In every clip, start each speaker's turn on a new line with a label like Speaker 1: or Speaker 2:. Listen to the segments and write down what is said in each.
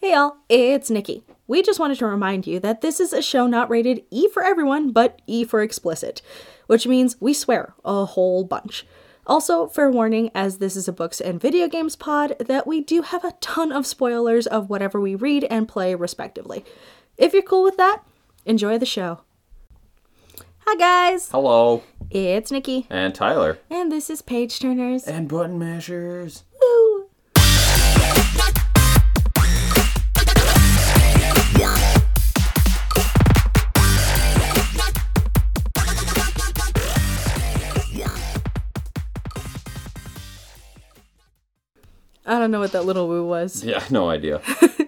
Speaker 1: Hey y'all, it's Nikki. We just wanted to remind you that this is a show not rated E for everyone, but E for explicit, which means we swear a whole bunch. Also, fair warning, as this is a books and video games pod, that we do have a ton of spoilers of whatever we read and play respectively. If you're cool with that, enjoy the show. Hi guys!
Speaker 2: Hello.
Speaker 1: It's Nikki.
Speaker 2: And Tyler.
Speaker 1: And this is Page Turners.
Speaker 2: And Button Mashers.
Speaker 1: Woo! I don't know what that little woo was.
Speaker 2: Yeah, no idea.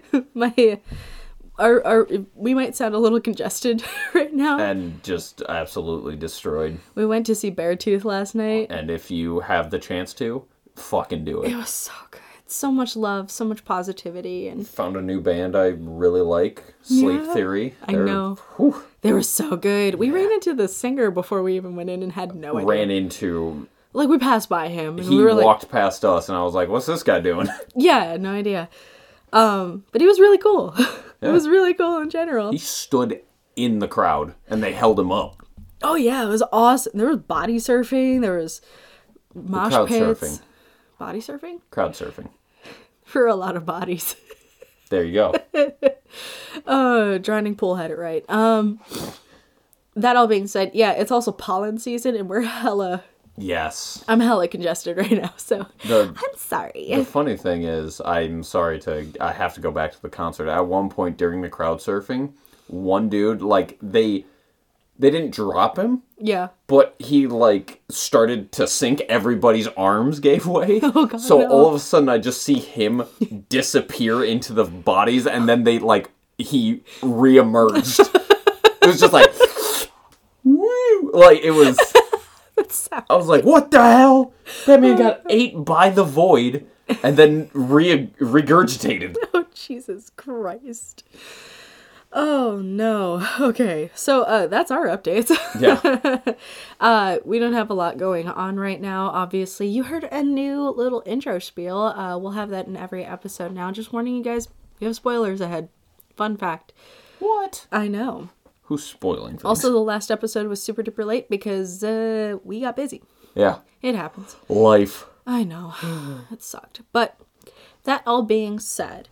Speaker 1: We might sound a little congested right now.
Speaker 2: And just absolutely destroyed.
Speaker 1: We went to see Beartooth last night.
Speaker 2: And if you have the chance to, fucking do it.
Speaker 1: It was so good. So much love, so much positivity, and
Speaker 2: found a new band I really like, Sleep Theory.
Speaker 1: I know.
Speaker 2: Whew.
Speaker 1: They were so good. We ran into the singer before we even went in and had no idea. Like, we passed by him. And
Speaker 2: he
Speaker 1: we were
Speaker 2: walked past us, and I was like, what's this guy doing?
Speaker 1: Yeah, no idea. But he was really cool.
Speaker 2: Yeah.
Speaker 1: It was really cool in general.
Speaker 2: He stood in the crowd, and they held him up.
Speaker 1: Oh, yeah, it was awesome. There was body surfing. There was mosh
Speaker 2: crowd
Speaker 1: pits.
Speaker 2: surfing.
Speaker 1: Body surfing?
Speaker 2: Crowd surfing.
Speaker 1: For a lot of bodies.
Speaker 2: There you go.
Speaker 1: Drowning Pool had it right. That all being said, yeah, it's also pollen season, and we're
Speaker 2: Yes.
Speaker 1: I'm hella congested right now, so I'm sorry.
Speaker 2: The funny thing is, I have to go back to the concert. At one point during the crowd surfing, one dude, like, they didn't drop him.
Speaker 1: Yeah.
Speaker 2: But he, like, started to sink. Everybody's arms gave way.
Speaker 1: Oh, God,
Speaker 2: so
Speaker 1: no.
Speaker 2: all of a sudden, I just see him disappear into the bodies, and then he reemerged. It was just like, woo! Like, it was... I was like, what the hell? That man got ate by the void and then regurgitated.
Speaker 1: Oh, Jesus Christ. Oh, no. Okay, so that's our updates.
Speaker 2: Yeah.
Speaker 1: We don't have a lot going on right now, obviously. You heard a new little intro spiel. We'll have that in every episode now. Just warning you guys, we have spoilers ahead. Fun fact.
Speaker 2: What?
Speaker 1: I know.
Speaker 2: Who's spoiling things?
Speaker 1: Also, the last episode was super duper late because we got busy.
Speaker 2: Yeah.
Speaker 1: It happens.
Speaker 2: Life.
Speaker 1: I know. It sucked. But that all being said,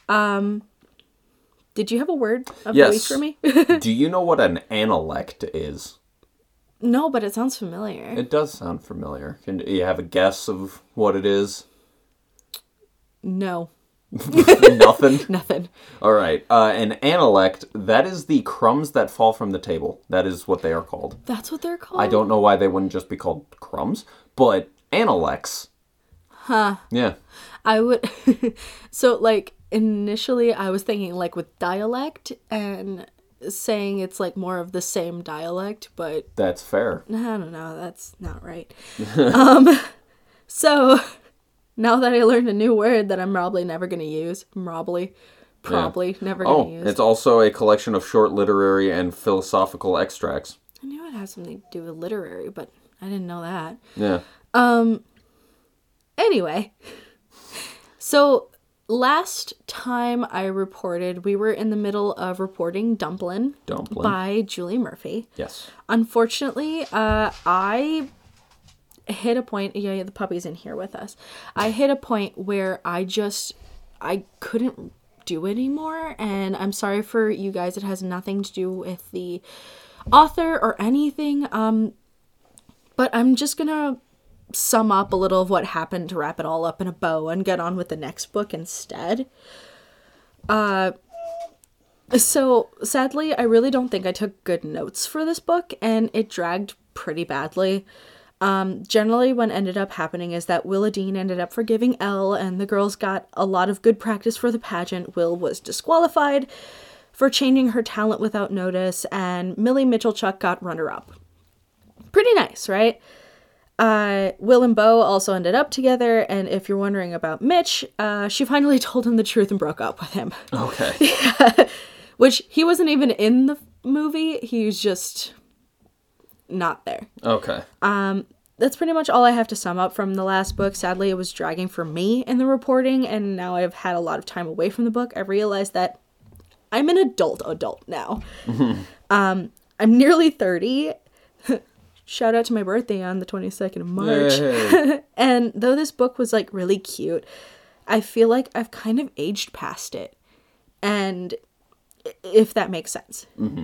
Speaker 1: did you have a word of the week for me?
Speaker 2: Do you know what an analect is?
Speaker 1: No, but it sounds familiar.
Speaker 2: It does sound familiar. Can you have a guess of what it is?
Speaker 1: No.
Speaker 2: Nothing?
Speaker 1: Nothing.
Speaker 2: All right. An analect, that is the crumbs that fall from the table. That is what they are called.
Speaker 1: That's what they're called?
Speaker 2: I don't know why they wouldn't just be called crumbs, but analects.
Speaker 1: Huh.
Speaker 2: Yeah.
Speaker 1: I would... So, like, initially I was thinking, like, with dialect and saying it's, like, more of the same dialect, but...
Speaker 2: That's fair.
Speaker 1: I don't know. That's not right. So... Now that I learned a new word that I'm probably never going to use. Probably never going to use.
Speaker 2: It's also a collection of short literary and philosophical extracts.
Speaker 1: I knew it had something to do with literary, but I didn't know that.
Speaker 2: Yeah.
Speaker 1: Anyway. So, last time I reported, we were in the middle of reporting Dumplin' by Julie Murphy.
Speaker 2: Yes.
Speaker 1: Unfortunately, I hit a point, yeah, the puppy's in here with us. I hit a point where I couldn't do anymore, and I'm sorry for you guys. It has nothing to do with the author or anything, but I'm just gonna sum up a little of what happened to wrap it all up in a bow and get on with the next book instead. So sadly, I really don't think I took good notes for this book, and it dragged pretty badly. Generally what ended up happening is that Willa Dean ended up forgiving Elle, and the girls got a lot of good practice for the pageant. Will was disqualified for changing her talent without notice, and Millie Mitchell-Chuck got runner-up. Pretty nice, right? Will and Bo also ended up together, and if you're wondering about Mitch, she finally told him the truth and broke up with him.
Speaker 2: Okay.
Speaker 1: Yeah. Which, he wasn't even in the movie, he was just not there.
Speaker 2: Okay.
Speaker 1: that's pretty much all I have to sum up from the last book. Sadly, it was dragging for me in the reporting, and now I've had a lot of time away from the book. I realized that I'm an adult now. I'm nearly 30. Shout out to my birthday on the 22nd of March. And though this book was like really cute, I feel like I've kind of aged past it. And if that makes sense.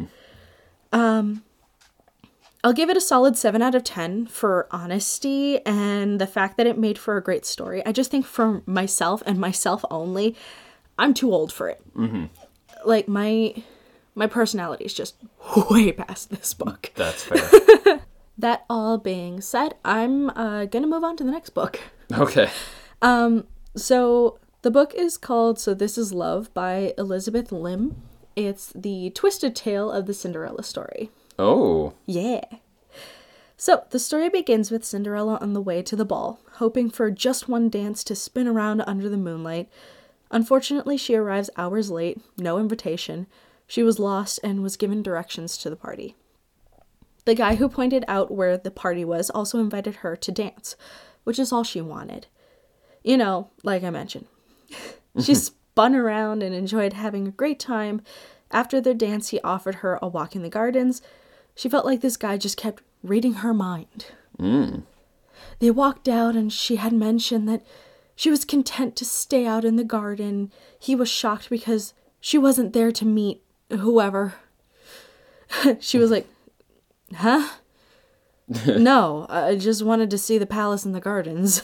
Speaker 1: I'll give it a solid 7 out of 10 for honesty and the fact that it made for a great story. I just think for myself and myself only, I'm too old for it. Like, my personality is just way past this book.
Speaker 2: That's fair.
Speaker 1: That all being said, I'm gonna move on to the next book.
Speaker 2: Okay.
Speaker 1: So the book is called So This Is Love by Elizabeth Lim. It's the twisted tale of the Cinderella story.
Speaker 2: Oh.
Speaker 1: Yeah. So, the story begins with Cinderella on the way to the ball, hoping for just one dance to spin around under the moonlight. Unfortunately, she arrives hours late, no invitation. She was lost and was given directions to the party. The guy who pointed out where the party was also invited her to dance, which is all she wanted. You know, like I mentioned. She spun around and enjoyed having a great time. After their dance, he offered her a walk in the gardens. She felt like this guy just kept reading her mind. They walked out and she had mentioned that she was content to stay out in the garden. He was shocked because she wasn't there to meet whoever. She was like, huh? No, I just wanted to see the palace and the gardens.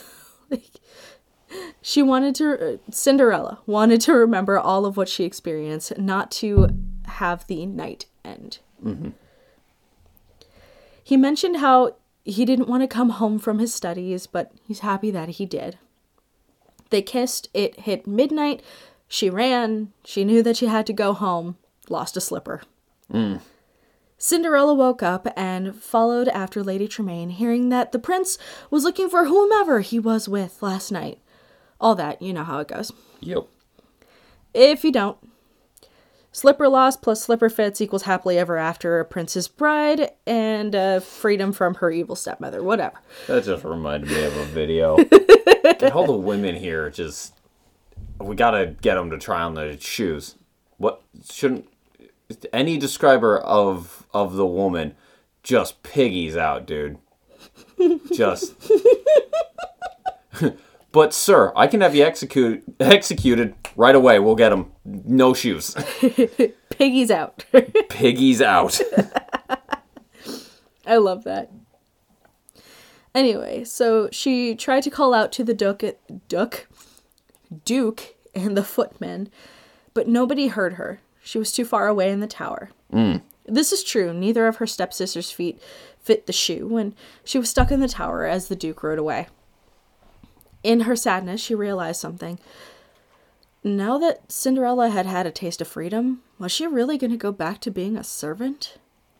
Speaker 1: Cinderella wanted to remember all of what she experienced, not to have the night end. He mentioned how he didn't want to come home from his studies, but he's happy that he did. They kissed, it hit midnight, she ran, she knew that she had to go home, lost a slipper. Cinderella woke up and followed after Lady Tremaine, hearing that the prince was looking for whomever he was with last night. All that, you know how it goes.
Speaker 2: Yep.
Speaker 1: If you don't, slipper lost plus slipper fits equals happily ever after, a prince's bride, and freedom from her evil stepmother, whatever.
Speaker 2: That just reminded me of a video. And all the women here just... We gotta get them to try on the shoes. What shouldn't... Any describer of the woman just piggies out, dude. Just... But, sir, I can have you executed right away. We'll get him. No shoes.
Speaker 1: Piggies out.
Speaker 2: Piggies out.
Speaker 1: I love that. Anyway, so she tried to call out to the Duke and the footmen, but nobody heard her. She was too far away in the tower. This is true. Neither of her stepsister's feet fit the shoe, and she was stuck in the tower as the Duke rode away. In her sadness, she realized something. Now that Cinderella had had a taste of freedom, was she really going to go back to being a servant?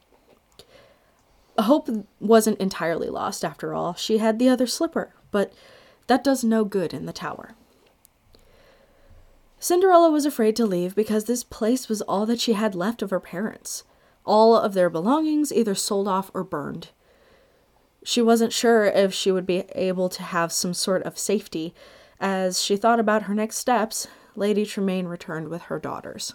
Speaker 1: Hope wasn't entirely lost after all. She had the other slipper, but that does no good in the tower. Cinderella was afraid to leave because this place was all that she had left of her parents. All of their belongings either sold off or burned. She wasn't sure if she would be able to have some sort of safety. As she thought about her next steps, Lady Tremaine returned with her daughters.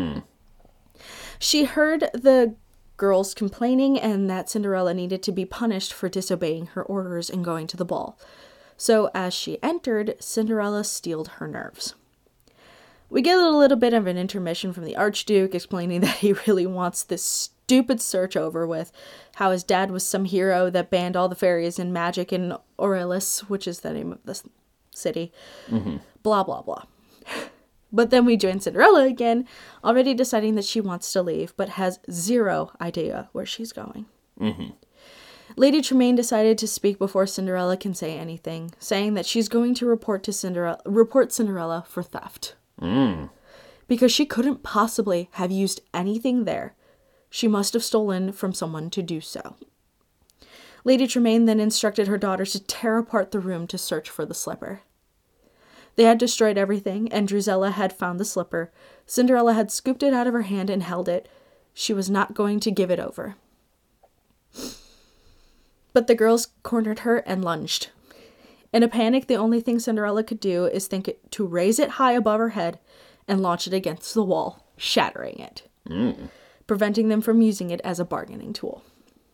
Speaker 1: She heard the girls complaining and that Cinderella needed to be punished for disobeying her orders and going to the ball. So as she entered, Cinderella steeled her nerves. We get a little bit of an intermission from the Archduke explaining that he really wants this stupid search over with, how his dad was some hero that banned all the fairies and magic in Aurelis, which is the name of the city. Blah, blah, blah. But then we join Cinderella again, already deciding that she wants to leave, but has zero idea where she's going. Lady Tremaine decided to speak before Cinderella can say anything, saying that she's going to report Cinderella for theft. Because she couldn't possibly have used anything there. She must have stolen from someone to do so. Lady Tremaine then instructed her daughters to tear apart the room to search for the slipper. They had destroyed everything, and Drusilla had found the slipper. Cinderella had scooped it out of her hand and held it. She was not going to give it over. But the girls cornered her and lunged. In a panic, the only thing Cinderella could do is think to raise it high above her head and launch it against the wall, shattering it, preventing them from using it as a bargaining tool.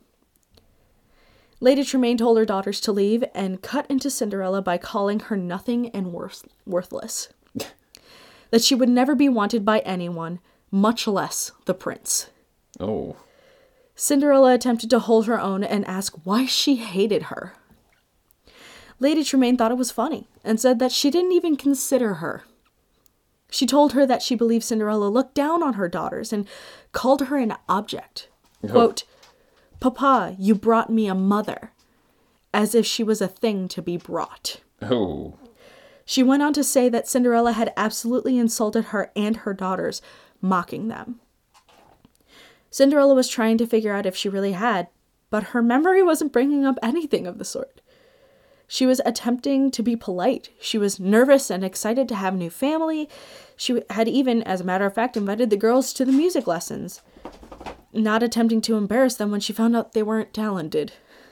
Speaker 1: Lady Tremaine told her daughters to leave and cut into Cinderella by calling her nothing and worthless. That she would never be wanted by anyone, much less the prince.
Speaker 2: Oh.
Speaker 1: Cinderella attempted to hold her own and ask why she hated her. Lady Tremaine thought it was funny and said that she didn't even consider her. She told her that she believed Cinderella looked down on her daughters and called her an object. Oh. Quote, "Papa, you brought me a mother," as if she was a thing to be brought.
Speaker 2: Oh.
Speaker 1: She went on to say that Cinderella had absolutely insulted her and her daughters, mocking them. Cinderella was trying to figure out if she really had, but her memory wasn't bringing up anything of the sort. She was attempting to be polite. She was nervous and excited to have a new family. She had even, as a matter of fact, invited the girls to the music lessons, not attempting to embarrass them when she found out they weren't talented.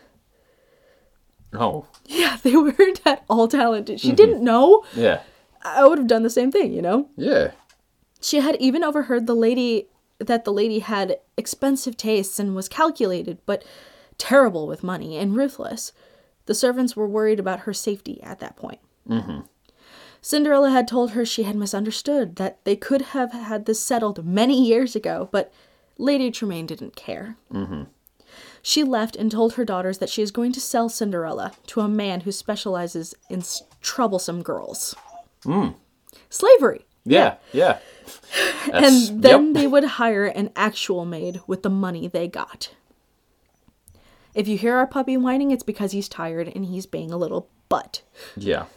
Speaker 2: Oh.
Speaker 1: Yeah, they weren't at all talented. She didn't know.
Speaker 2: Yeah.
Speaker 1: I would have done the same thing, you know?
Speaker 2: Yeah.
Speaker 1: She had even overheard the lady had expensive tastes and was calculated, but terrible with money and ruthless. The servants were worried about her safety at that point. Cinderella had told her she had misunderstood, that they could have had this settled many years ago, but Lady Tremaine didn't care. She left and told her daughters that she is going to sell Cinderella to a man who specializes in troublesome girls. Slavery.
Speaker 2: Yeah.
Speaker 1: And then they would hire an actual maid with the money they got. If you hear our puppy whining, it's because he's tired and he's being a little butt.
Speaker 2: Yeah.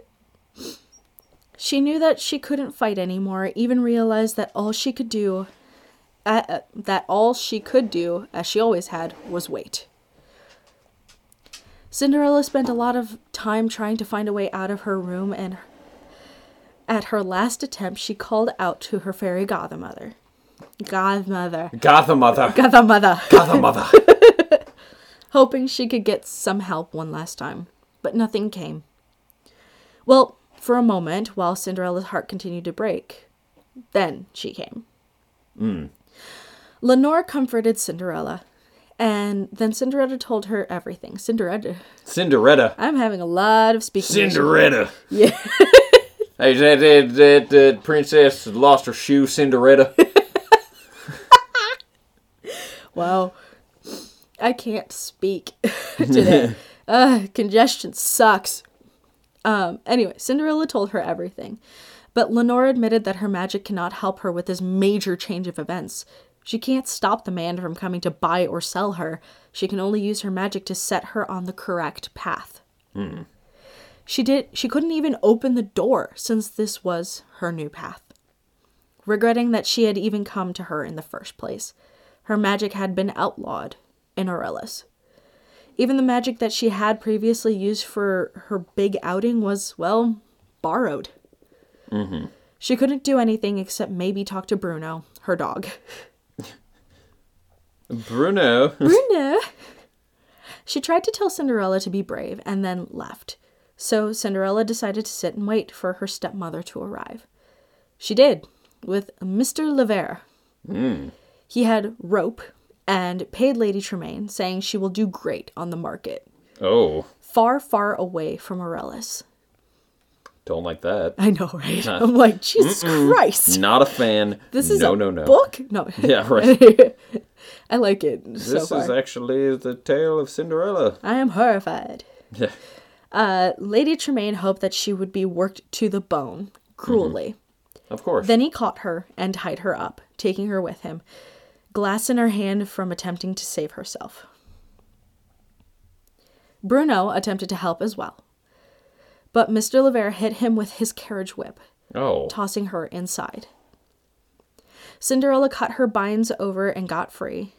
Speaker 1: She knew that she couldn't fight anymore, even realized that all she could do, as she always had, was wait. Cinderella spent a lot of time trying to find a way out of her room, and at her last attempt, she called out to her fairy godmother. Hoping she could get some help one last time, but nothing came. Well, for a moment, while Cinderella's heart continued to break, then she came. Lenore comforted Cinderella, and then Cinderella told her everything. Cinderella. I'm having a lot of speaking.
Speaker 2: Cinderella.
Speaker 1: Yeah.
Speaker 2: Hey, that princess lost her shoe, Cinderella.
Speaker 1: Wow. I can't speak today. Congestion sucks. Anyway, Cinderella told her everything. But Lenore admitted that her magic cannot help her with this major change of events. She can't stop the man from coming to buy or sell her. She can only use her magic to set her on the correct path. She couldn't even open the door since this was her new path. Regretting that she had even come to her in the first place. Her magic had been outlawed in Aurelius. Even the magic that she had previously used for her big outing was, well, borrowed. She couldn't do anything except maybe talk to Bruno, her dog.
Speaker 2: Bruno.
Speaker 1: She tried to tell Cinderella to be brave and then left. So Cinderella decided to sit and wait for her stepmother to arrive. She did, with Mr. Levere. He had rope and paid Lady Tremaine, saying she will do great on the market.
Speaker 2: Oh.
Speaker 1: Far, far away from Aurelius.
Speaker 2: Don't like that.
Speaker 1: I know, right? I'm like, Jesus Christ.
Speaker 2: Not a fan.
Speaker 1: This is
Speaker 2: no.
Speaker 1: book? No.
Speaker 2: Yeah, right.
Speaker 1: I like it so
Speaker 2: This
Speaker 1: far.
Speaker 2: is actually the tale of Cinderella.
Speaker 1: I am horrified. Lady Tremaine hoped that she would be worked to the bone, cruelly.
Speaker 2: Of course.
Speaker 1: Then he caught her and tied her up, taking her with him, glass in her hand from attempting to save herself. Bruno attempted to help as well. But Mr. Levere hit him with his carriage whip, tossing her inside. Cinderella cut her binds over and got free.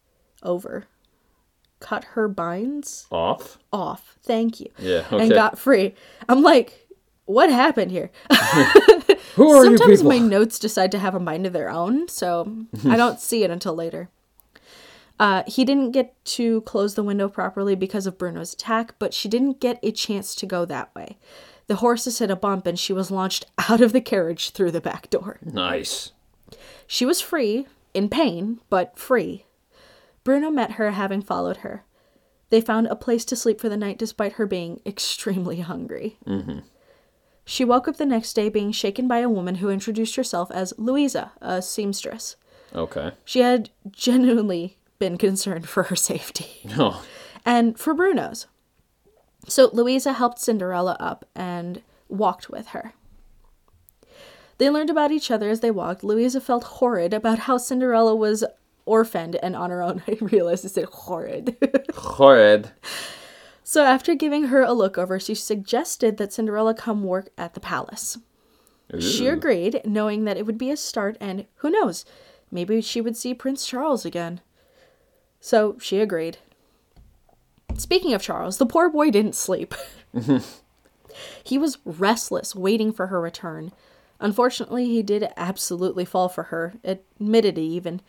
Speaker 1: Cut her binds? Off. Thank you.
Speaker 2: Yeah, okay.
Speaker 1: And got free. I'm like, what happened here?
Speaker 2: Who are you people?
Speaker 1: Sometimes my notes decide to have a mind of their own, so I don't see it until later. He didn't get to close the window properly because of Bruno's attack, but she didn't get a chance to go that way. The horses hit a bump and she was launched out of the carriage through the back door.
Speaker 2: Nice.
Speaker 1: She was free, in pain, but free. Bruno met her, having followed her. They found a place to sleep for the night despite her being extremely hungry. She woke up the next day being shaken by a woman who introduced herself as Louisa, a seamstress.
Speaker 2: Okay.
Speaker 1: She had genuinely been concerned for her safety.
Speaker 2: Oh.
Speaker 1: And for Bruno's. So Louisa helped Cinderella up and walked with her. They learned about each other as they walked. Louisa felt horrid about how Cinderella was orphaned and on her own. I realized I said horrid.
Speaker 2: Horrid.
Speaker 1: So after giving her a look over, she suggested that Cinderella come work at the palace.
Speaker 2: Ooh.
Speaker 1: She agreed, knowing that it would be a start, and who knows, maybe she would see Prince Charles again. So she agreed. Speaking of Charles, the poor boy didn't sleep. He was restless, waiting for her return. Unfortunately, he did absolutely fall for her, admitted it even.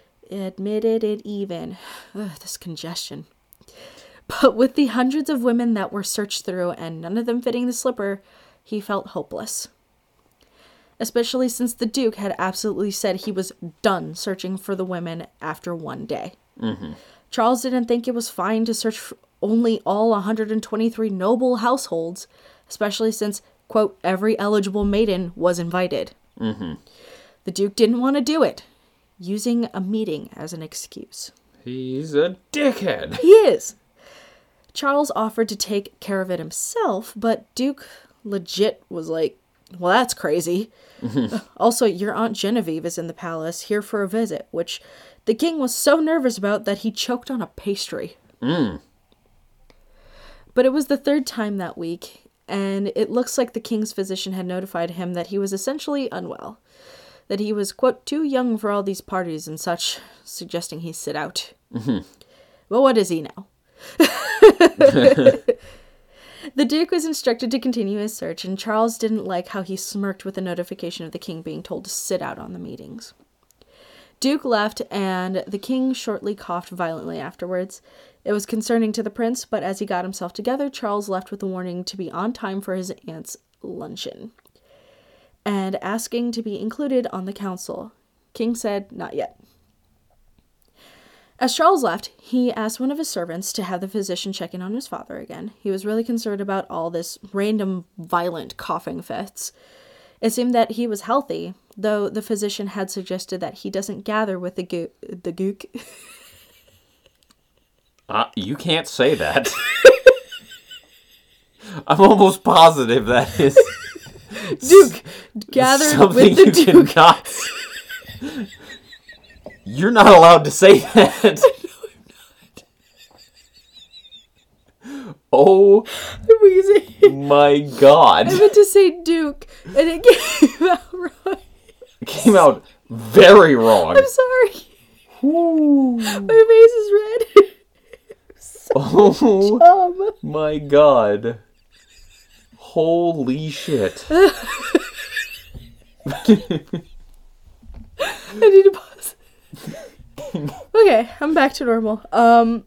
Speaker 1: Ugh, this congestion. But with the hundreds of women that were searched through and none of them fitting the slipper, he felt hopeless. Especially since the Duke had absolutely said he was done searching for the women after one day. Charles didn't think it was fine to search for only all 123 noble households, especially since, quote, every eligible maiden was invited. The Duke didn't want to do it, using a meeting as an excuse.
Speaker 2: He's a dickhead.
Speaker 1: He is. Charles offered to take care of it himself, but Duke legit was like, well, that's crazy. Also, your Aunt Genevieve is in the palace, here for a visit, which the king was so nervous about that he choked on a pastry. But it was the third time that week, and it looks like the king's physician had notified him that he was essentially unwell. That he was, quote, too young for all these parties and such, suggesting he sit out. Well, what is he now? The Duke was instructed to continue his search, and Charles didn't like how he smirked with the notification of the king being told to sit out on the meetings. Duke left, and the king shortly coughed violently afterwards. It was concerning to the prince, but as he got himself together, Charles left with a warning to be on time for his aunt's luncheon, and asking to be included on the council. King said, not yet. As Charles left, he asked one of his servants to have the physician check in on his father again. He was really concerned about all this random violent coughing fits. It seemed that he was healthy, though the physician had suggested that he doesn't gather with the gook.
Speaker 2: You can't say that. I'm almost positive that is
Speaker 1: Duke gathered
Speaker 2: something
Speaker 1: with the
Speaker 2: you
Speaker 1: Duke.
Speaker 2: cannot. You're not allowed to say that.
Speaker 1: No, I'm not.
Speaker 2: Oh my god.
Speaker 1: I meant to say Duke, and it came out wrong.
Speaker 2: It came out very wrong.
Speaker 1: I'm sorry.
Speaker 2: Ooh.
Speaker 1: My face is red.
Speaker 2: Oh my god. Holy shit.
Speaker 1: I need to pause. Okay, I'm back to normal. I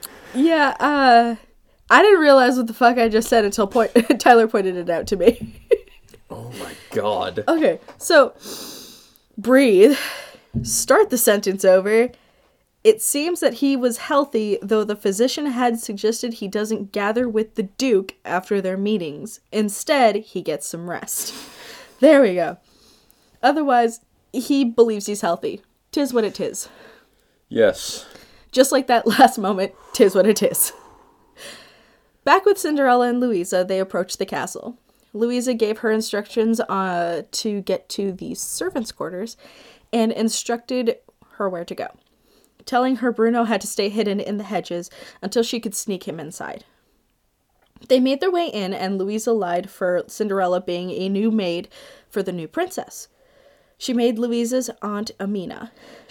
Speaker 1: didn't realize what the fuck I just said until Tyler pointed it out to me.
Speaker 2: Oh my god.
Speaker 1: Okay, so breathe. Start the sentence over. It seems that he was healthy, though the physician had suggested he doesn't gather with the Duke after their meetings. Instead, he gets some rest. There we go. Otherwise, he believes he's healthy. 'Tis what it is.
Speaker 2: Yes.
Speaker 1: Just like that last moment, 'tis what it is. Back with Cinderella and Louisa, they approached the castle. Louisa gave her instructions to get to the servants' quarters and instructed her where to go, telling her Bruno had to stay hidden in the hedges until she could sneak him inside. They made their way in, and Louisa lied for Cinderella being a new maid for the new princess. She made Louisa's Aunt Amina.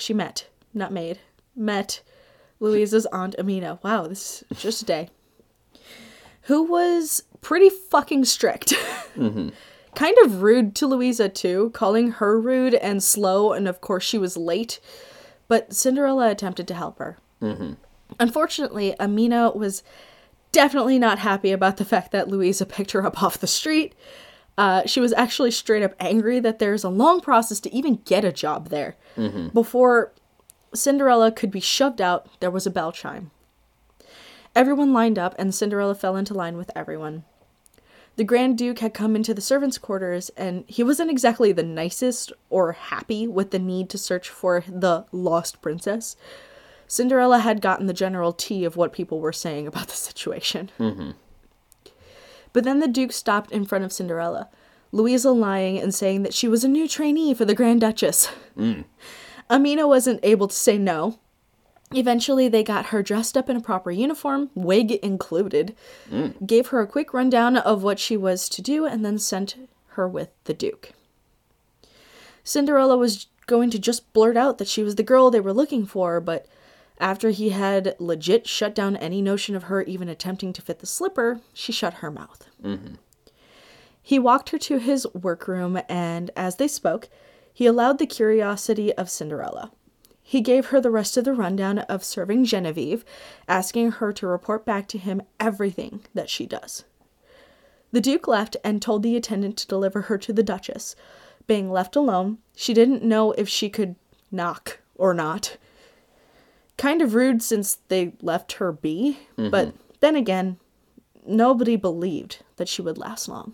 Speaker 1: Met Louisa's Aunt Amina. Wow, this is just a day. Who was pretty fucking strict. Kind of rude to Louisa, too, calling her rude and slow, and of course she was late. But Cinderella attempted to help her. Unfortunately, Amina was definitely not happy about the fact that Louisa picked her up off the street. She was actually straight up angry that there's a long process to even get a job there. Before Cinderella could be shoved out, there was a bell chime. Everyone lined up, and Cinderella fell into line with everyone. The Grand Duke had come into the servants' quarters, and he wasn't exactly the nicest or happy with the need to search for the lost princess. Cinderella had gotten the general tea of what people were saying about the situation. But then the Duke stopped in front of Cinderella, Louisa lying and saying that she was a new trainee for the Grand Duchess. Amina wasn't able to say no. Eventually, they got her dressed up in a proper uniform, wig included, gave her a quick rundown of what she was to do, and then sent her with the Duke. Cinderella was going to just blurt out that she was the girl they were looking for, but after he had legit shut down any notion of her even attempting to fit the slipper, she shut her mouth. He walked her to his workroom, and as they spoke, he allowed the curiosity of Cinderella. He gave her the rest of the rundown of serving Genevieve, asking her to report back to him everything that she does. The Duke left and told the attendant to deliver her to the Duchess. Being left alone, she didn't know if she could knock or not. Kind of rude since they left her be, but then again, nobody believed that she would last long.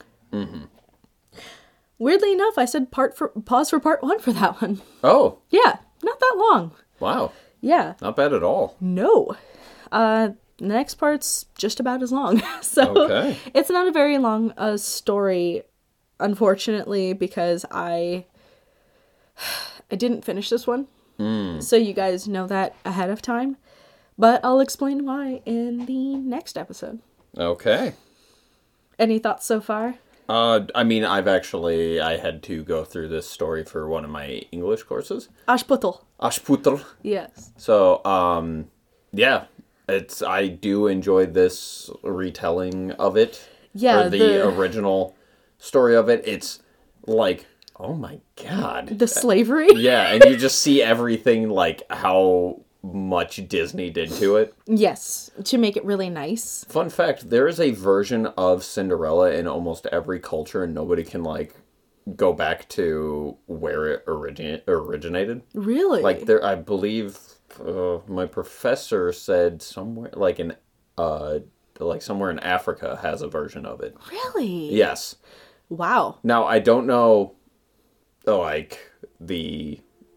Speaker 1: Weirdly enough, I said pause for part 1 for that one.
Speaker 2: Oh.
Speaker 1: Yeah, not that long.
Speaker 2: Wow.
Speaker 1: Yeah.
Speaker 2: Not bad at all.
Speaker 1: No. The next part's just about as long. So
Speaker 2: Okay.
Speaker 1: It's not a very long story, unfortunately, because I didn't finish this one. So you guys know that ahead of time. But I'll explain why in the next episode.
Speaker 2: Okay.
Speaker 1: Any thoughts so far?
Speaker 2: I mean, I had to go through this story for one of my English courses.
Speaker 1: Ashputtel.
Speaker 2: Ashputtel.
Speaker 1: Yes.
Speaker 2: So, yeah, I do enjoy this retelling of it.
Speaker 1: Yeah,
Speaker 2: or the original story of it. It's like, oh my god.
Speaker 1: The slavery?
Speaker 2: Yeah, and you just see everything, like, how much Disney did to it.
Speaker 1: Yes, to make it really nice.
Speaker 2: Fun fact, there is a version of Cinderella in almost every culture, and nobody can, like, go back to where it originated.
Speaker 1: Really?
Speaker 2: Like, I believe my professor said somewhere, somewhere in Africa has a version of it.
Speaker 1: Really?
Speaker 2: Yes.
Speaker 1: Wow.
Speaker 2: Now, I don't know, like, the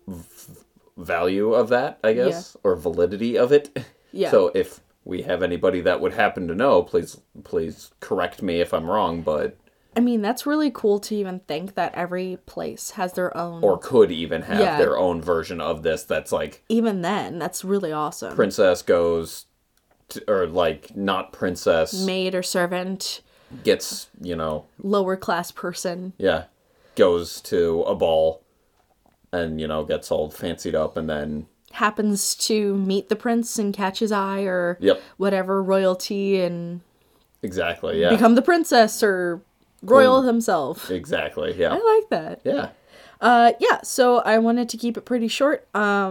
Speaker 2: value of that, I guess, or validity of it.
Speaker 1: Yeah.
Speaker 2: So if we have anybody that would happen to know, please correct me if I'm wrong, but...
Speaker 1: I mean, that's really cool to even think that every place has their own...
Speaker 2: Or could even have their own version of this that's like...
Speaker 1: Even then, that's really awesome.
Speaker 2: Princess goes... or, like, not princess...
Speaker 1: Maid or servant.
Speaker 2: Gets,
Speaker 1: Lower class person.
Speaker 2: Yeah. Goes to a ball and, gets all fancied up and then...
Speaker 1: Happens to meet the prince and catch his eye or whatever royalty and...
Speaker 2: Exactly, yeah.
Speaker 1: Become the princess or royal himself.
Speaker 2: Exactly, yeah.
Speaker 1: I like that.
Speaker 2: Yeah.
Speaker 1: So I wanted to keep it pretty short.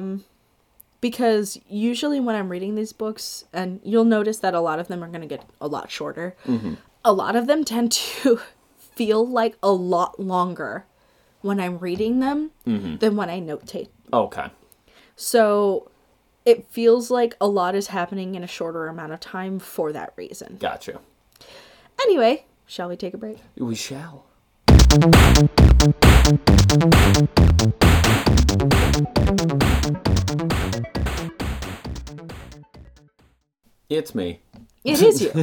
Speaker 1: Because usually when I'm reading these books, and you'll notice that a lot of them are going to get a lot shorter, a lot of them tend to feel like a lot longer when I'm reading them than when I notate.
Speaker 2: Okay.
Speaker 1: So it feels like a lot is happening in a shorter amount of time for that reason.
Speaker 2: Gotcha.
Speaker 1: Anyway, shall we take a break?
Speaker 2: We shall. It's me.
Speaker 1: It is you.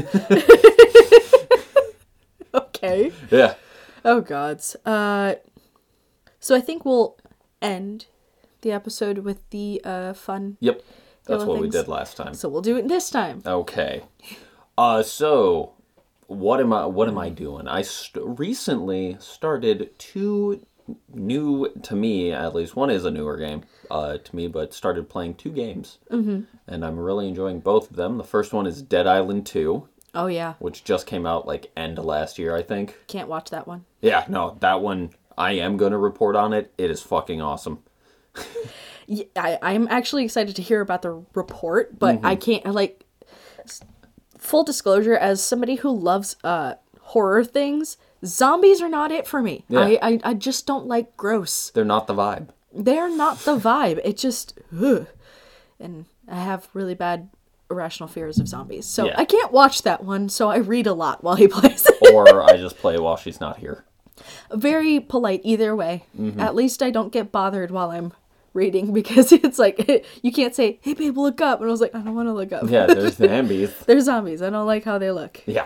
Speaker 1: Okay.
Speaker 2: Yeah.
Speaker 1: Oh, gods. So I think we'll end the episode with the fun.
Speaker 2: Yep. That's what we
Speaker 1: things.
Speaker 2: did last time.
Speaker 1: So we'll do it this time.
Speaker 2: Okay. So what am I doing? I recently started 2 new, to me at least, one is a newer game to me, but started playing 2 games. And I'm really enjoying both of them. The first one is Dead Island 2.
Speaker 1: Oh, yeah.
Speaker 2: Which just came out, like, end of last year, I think.
Speaker 1: Can't watch that one.
Speaker 2: Yeah, no, that one, I am going to report on it. It is fucking awesome.
Speaker 1: I'm actually excited to hear about the report, but I can't, like, full disclosure, as somebody who loves horror things, zombies are not it for me.
Speaker 2: Yeah.
Speaker 1: I just don't like gross.
Speaker 2: They're not the vibe.
Speaker 1: They're not the vibe. It just, ugh. And I have really bad irrational fears of zombies. So
Speaker 2: Yeah.
Speaker 1: I can't watch that one, so I read a lot while he plays it.
Speaker 2: Or I just play while she's not here.
Speaker 1: Very polite either way. At least I don't get bothered while I'm reading, because it's like, you can't say, hey babe, look up. And I was like, I don't want to look up.
Speaker 2: Yeah, there's zombies.
Speaker 1: They're zombies. I don't like how they look.
Speaker 2: Yeah.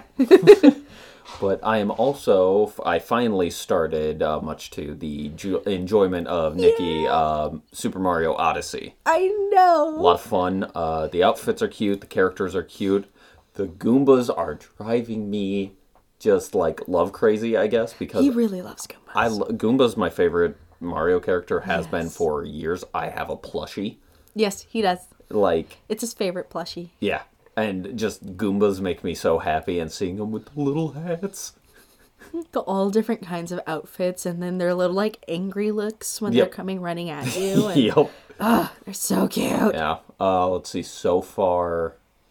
Speaker 2: But I am also, I finally started, much to the enjoyment of Nikki, Super Mario Odyssey.
Speaker 1: I
Speaker 2: A
Speaker 1: know.
Speaker 2: lot of fun. The outfits are cute. The characters are cute. The Goombas are driving me just like love crazy, I guess, because
Speaker 1: He really loves Goombas.
Speaker 2: Goomba's my favorite Mario character, has been
Speaker 1: Yes.
Speaker 2: for years. I have a plushie.
Speaker 1: Yes, he does.
Speaker 2: Like,
Speaker 1: It's his favorite plushie.
Speaker 2: yeah. And just Goombas make me so happy, and seeing them with the little hats.
Speaker 1: The all different kinds of outfits, and then their little like angry looks when
Speaker 2: Yep.
Speaker 1: they're coming running at you. And
Speaker 2: Yep.
Speaker 1: they're so cute.
Speaker 2: Yeah. Let's see. So far,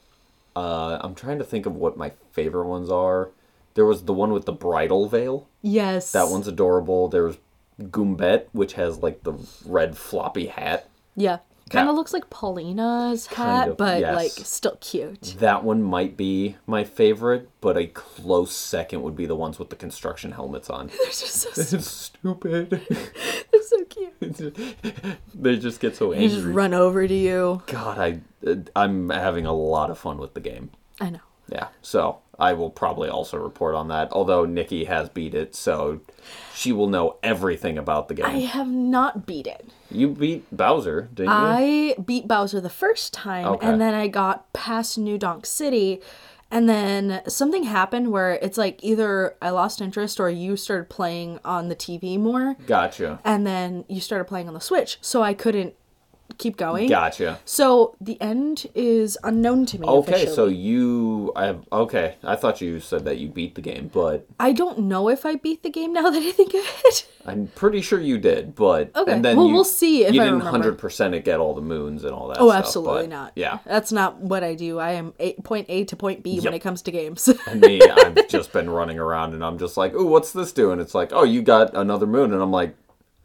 Speaker 2: I'm trying to think of what my favorite ones are. There was the one with the bridal veil.
Speaker 1: Yes.
Speaker 2: That one's adorable. There's Goombette, which has like the red floppy hat.
Speaker 1: Yeah. Kind
Speaker 2: That-
Speaker 1: of looks like Paulina's
Speaker 2: Kind
Speaker 1: hat,
Speaker 2: of,
Speaker 1: but
Speaker 2: yes.
Speaker 1: like still cute.
Speaker 2: That one might be my favorite, but a close second would be the ones with the construction helmets on.
Speaker 1: They're just so,
Speaker 2: It's stupid.
Speaker 1: they're so cute.
Speaker 2: They just get so
Speaker 1: They just
Speaker 2: angry.
Speaker 1: run over to you.
Speaker 2: God, I'm having a lot of fun with the game.
Speaker 1: I know.
Speaker 2: Yeah, so I will probably also report on that. Although Nikki has beat it, so she will know everything about the game.
Speaker 1: I have not beat it.
Speaker 2: You beat Bowser, didn't you?
Speaker 1: I beat Bowser the first time,
Speaker 2: Okay.
Speaker 1: and then I got past New Donk City, and then something happened where it's like either I lost interest or you started playing on the TV more,
Speaker 2: Gotcha.
Speaker 1: and then you started playing on the Switch, so I couldn't keep going.
Speaker 2: Gotcha.
Speaker 1: So the end is unknown to me.
Speaker 2: Okay, so
Speaker 1: officially.
Speaker 2: okay. I thought you said that you beat the game, but
Speaker 1: I don't know if I beat the game now that I think of it.
Speaker 2: I'm pretty sure you did. But
Speaker 1: Okay,
Speaker 2: and then
Speaker 1: well, we'll see if
Speaker 2: you
Speaker 1: I
Speaker 2: didn't
Speaker 1: remember.
Speaker 2: 100% it get all the moons and all that.
Speaker 1: Oh,
Speaker 2: stuff,
Speaker 1: absolutely
Speaker 2: but,
Speaker 1: not.
Speaker 2: Yeah,
Speaker 1: That's not what I do. I am point A to point B when
Speaker 2: Yep.
Speaker 1: it comes to games.
Speaker 2: and me, I've just been running around and I'm just like, "Ooh, what's this doing?" It's like, "Oh, you got another moon," and I'm like,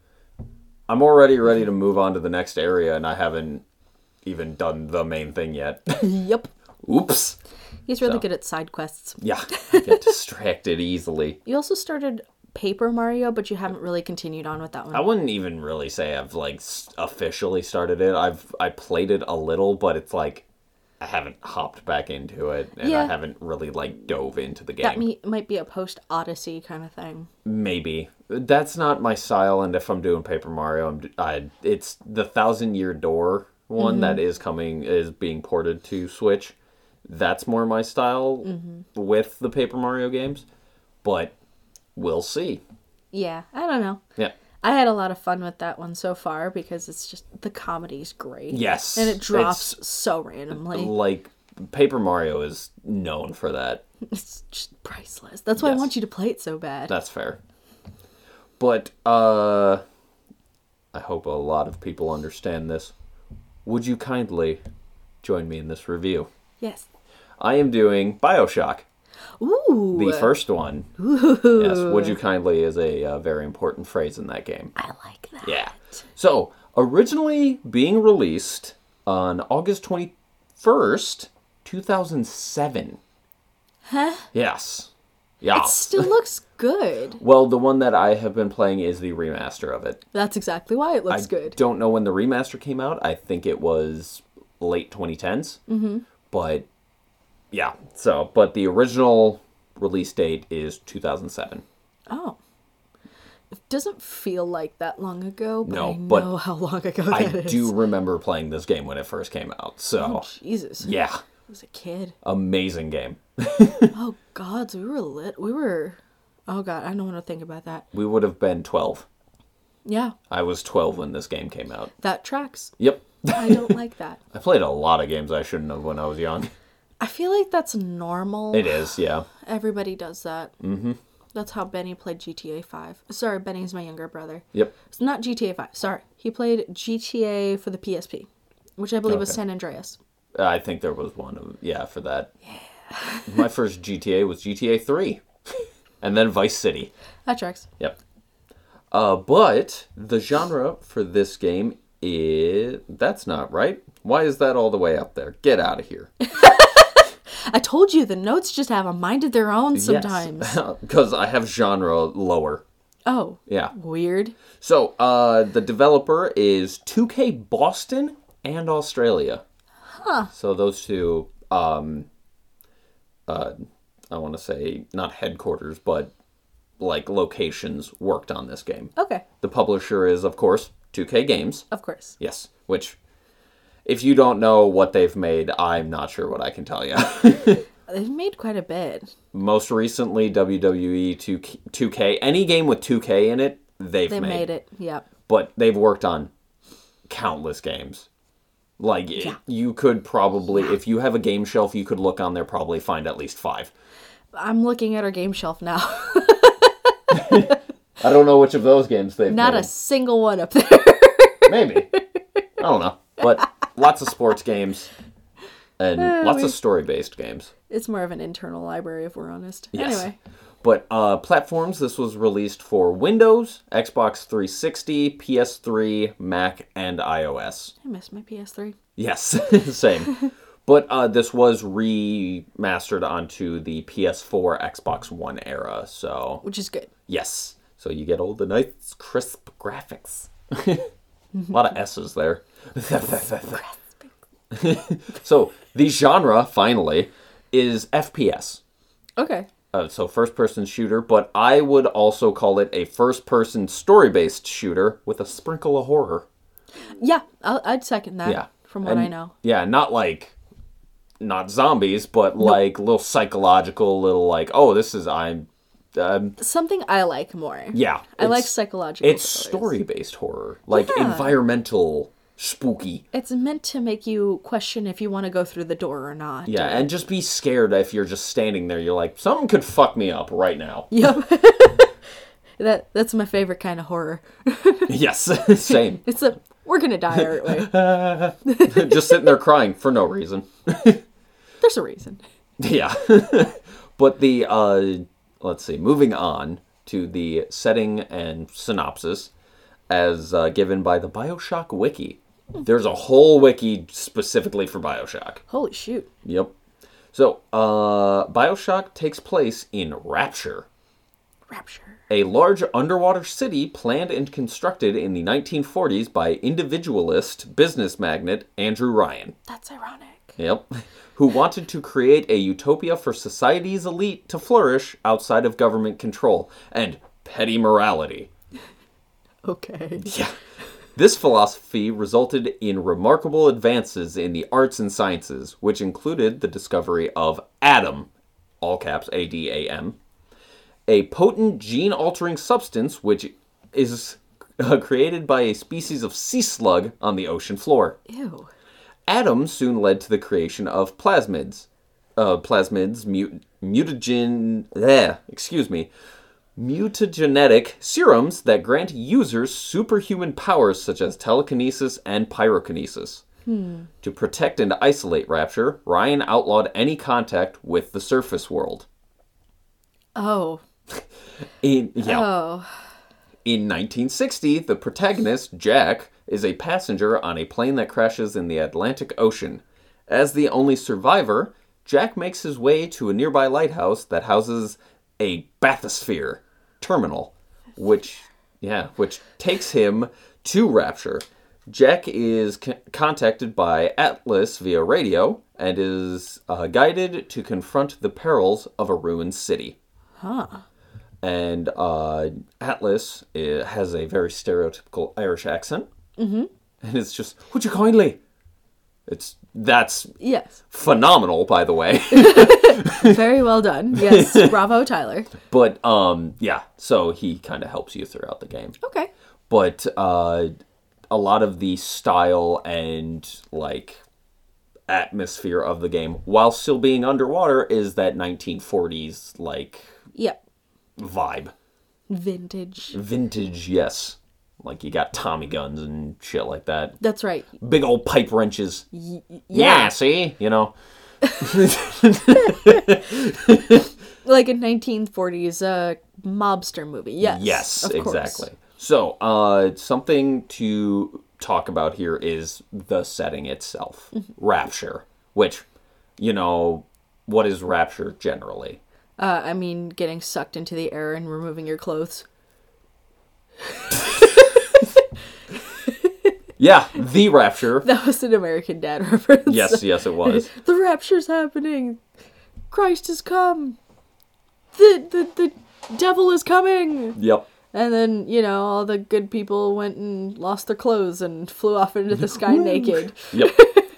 Speaker 2: "I'm already ready to move on to the next area, and I haven't even done the main thing yet."
Speaker 1: Yep.
Speaker 2: Oops.
Speaker 1: He's really
Speaker 2: So.
Speaker 1: good at side quests.
Speaker 2: Yeah, I get distracted easily.
Speaker 1: You also started Paper Mario, but you haven't really continued on with that one.
Speaker 2: I wouldn't even really say I've like officially started it. I played it a little, but it's like I haven't hopped back into it, and I
Speaker 1: Yeah.
Speaker 2: haven't really like dove into the game.
Speaker 1: That might be a post Odyssey kind of thing.
Speaker 2: Maybe that's not my style, and if I'm doing Paper Mario, it's the Thousand Year Door one that is being ported to Switch. That's more my style with the Paper Mario games, but we'll see.
Speaker 1: Yeah, I don't know.
Speaker 2: Yeah.
Speaker 1: I had a lot of fun with that one so far because it's just the comedy's great.
Speaker 2: Yes,
Speaker 1: And it drops so randomly.
Speaker 2: Like Paper Mario is known for that.
Speaker 1: It's just priceless. That's why I
Speaker 2: Yes.
Speaker 1: want you to play it so bad.
Speaker 2: That's fair. But I hope a lot of people understand this. Would you kindly join me in this review?
Speaker 1: Yes.
Speaker 2: I am doing BioShock,
Speaker 1: Ooh.
Speaker 2: the first one.
Speaker 1: Ooh.
Speaker 2: Yes, would you kindly is a very important phrase in that game.
Speaker 1: I like that.
Speaker 2: Yeah. So, originally being released on August 21st, 2007.
Speaker 1: Huh?
Speaker 2: Yes. Yeah.
Speaker 1: It still looks good.
Speaker 2: Well, the one that I have been playing is the remaster of it.
Speaker 1: That's exactly why it looks good.
Speaker 2: Don't know when the remaster came out. I think it was late 2010s. Mm-hmm. But, yeah. So, but the original release date is 2007.
Speaker 1: Oh. It doesn't feel like that long ago, but
Speaker 2: No,
Speaker 1: I
Speaker 2: but
Speaker 1: know how long ago
Speaker 2: I
Speaker 1: that is.
Speaker 2: do remember playing this game when it first came out. So,
Speaker 1: Jesus.
Speaker 2: yeah.
Speaker 1: I was a kid.
Speaker 2: Amazing game.
Speaker 1: Oh, God. We were lit. We were... Oh, God. I don't want to think about that.
Speaker 2: We would have been 12.
Speaker 1: Yeah.
Speaker 2: I was 12 when this game came out.
Speaker 1: That tracks.
Speaker 2: Yep.
Speaker 1: I don't like that.
Speaker 2: I played a lot of games I shouldn't have when I was young.
Speaker 1: I feel like that's normal.
Speaker 2: It is, yeah.
Speaker 1: Everybody does that. Mm-hmm. That's how Benny played GTA 5. Sorry, Benny's my younger brother.
Speaker 2: Yep.
Speaker 1: It's not GTA 5. Sorry. He played GTA for the PSP, which I believe was
Speaker 2: Okay.
Speaker 1: San Andreas.
Speaker 2: I think there was one for that. Yeah. My first GTA was GTA 3. And then Vice City.
Speaker 1: That tracks.
Speaker 2: Yep. But the genre for this game is... That's not right. Why is that all the way up there? Get out of here.
Speaker 1: I told you, the notes just have a mind of their own sometimes.
Speaker 2: Because I have genre lower.
Speaker 1: Oh.
Speaker 2: Yeah.
Speaker 1: Weird.
Speaker 2: So, the developer is 2K Boston and Australia.
Speaker 1: Huh.
Speaker 2: So those two, I want to say, not headquarters, but like locations worked on this game.
Speaker 1: Okay.
Speaker 2: The publisher is, of course, 2K Games.
Speaker 1: Of course.
Speaker 2: Yes, which, if you don't know what they've made, I'm not sure what I can tell you.
Speaker 1: They've made quite a bit.
Speaker 2: Most recently, WWE 2K. Any game with 2K in it, they've
Speaker 1: They made it. Yeah.
Speaker 2: But they've worked on countless games. Like, you could probably, if you have a game shelf, you could look on there, probably find at least 5.
Speaker 1: I'm looking at our game shelf now.
Speaker 2: I don't know which of those games they've
Speaker 1: Not
Speaker 2: made.
Speaker 1: a single one up there.
Speaker 2: Maybe. I don't know. But lots of sports games and lots of story-based games.
Speaker 1: It's more of an internal library, if we're honest.
Speaker 2: Yes.
Speaker 1: Anyway.
Speaker 2: But platforms, this was released for Windows, Xbox 360, PS3, Mac, and iOS.
Speaker 1: I miss my PS3.
Speaker 2: Yes, same. But this was remastered onto the PS4, Xbox One era, so...
Speaker 1: Which is good.
Speaker 2: Yes. So you get all the nice, crisp graphics. A lot of S's there. So, the genre, finally, is FPS.
Speaker 1: Okay.
Speaker 2: So first-person shooter, but I would also call it a first-person story-based shooter with a sprinkle of horror.
Speaker 1: Yeah, I'd second that.
Speaker 2: Yeah.
Speaker 1: From what I know.
Speaker 2: Yeah, not zombies, but like little psychological, little like, oh, this is
Speaker 1: Something I like more.
Speaker 2: yeah.
Speaker 1: I like psychological.
Speaker 2: It's
Speaker 1: stories.
Speaker 2: story-based horror, like
Speaker 1: Yeah.
Speaker 2: environmental, spooky.
Speaker 1: It's meant to make you question if you want to go through the door or not.
Speaker 2: Yeah, and just be scared if you're just standing there. You're like, something could fuck me up right now.
Speaker 1: Yep. That's my favorite kind of horror.
Speaker 2: Yes, same.
Speaker 1: It's we're gonna die, aren't we?
Speaker 2: Just sitting there crying for no reason.
Speaker 1: There's a reason.
Speaker 2: Yeah. But the, let's see, moving on to the setting and synopsis as given by the BioShock Wiki. There's a whole wiki specifically for BioShock.
Speaker 1: Holy shoot.
Speaker 2: Yep. So, BioShock takes place in Rapture,
Speaker 1: Rapture.
Speaker 2: a large underwater city planned and constructed in the 1940s by individualist business magnate Andrew Ryan.
Speaker 1: That's ironic.
Speaker 2: Yep. Who wanted to create a utopia for society's elite to flourish outside of government control and petty morality.
Speaker 1: Okay.
Speaker 2: Yeah. This philosophy resulted in remarkable advances in the arts and sciences, which included the discovery of Adam, all caps ADAM, a potent gene-altering substance which is created by a species of sea slug on the ocean floor.
Speaker 1: Ew.
Speaker 2: Adam soon led to the creation of plasmids. Mutagenetic serums that grant users superhuman powers such as telekinesis and pyrokinesis. To protect and isolate Rapture, Ryan outlawed any contact with the surface world.
Speaker 1: Oh.
Speaker 2: In
Speaker 1: Oh.
Speaker 2: 1960, the protagonist, Jack, is a passenger on a plane that crashes in the Atlantic Ocean. As the only survivor, Jack makes his way to a nearby lighthouse that houses a bathysphere terminal, which takes him to Rapture. Jack is contacted by Atlas via radio and is guided to confront the perils of a ruined city.
Speaker 1: Huh.
Speaker 2: And Atlas has a very stereotypical Irish accent. Mm-hmm. And it's just, would you kindly? That's
Speaker 1: Yes.
Speaker 2: phenomenal, by the way.
Speaker 1: Very well done. Yes. Bravo, Tyler.
Speaker 2: But, yeah, so he kind of helps you throughout the game.
Speaker 1: Okay.
Speaker 2: But a lot of the style and, like, atmosphere of the game, while still being underwater, is that 1940s, like,
Speaker 1: Yep.
Speaker 2: vibe.
Speaker 1: Vintage.
Speaker 2: Vintage, yes. Like, you got Tommy guns and shit like that.
Speaker 1: That's right.
Speaker 2: Big old pipe wrenches.
Speaker 1: Yeah.
Speaker 2: Yeah, see? You know?
Speaker 1: Like a 1940s mobster movie. Yes.
Speaker 2: Yes,
Speaker 1: of course.
Speaker 2: exactly. So, something to talk about here is the setting itself. Rapture. Which, you know, what is Rapture generally?
Speaker 1: I mean, getting sucked into the air and removing your clothes.
Speaker 2: Yeah, the Rapture.
Speaker 1: That was an American Dad reference.
Speaker 2: Yes, it was.
Speaker 1: The rapture's happening. Christ has come. The devil is coming.
Speaker 2: Yep.
Speaker 1: And then, you know, all the good people went and lost their clothes and flew off into the sky naked.
Speaker 2: Yep.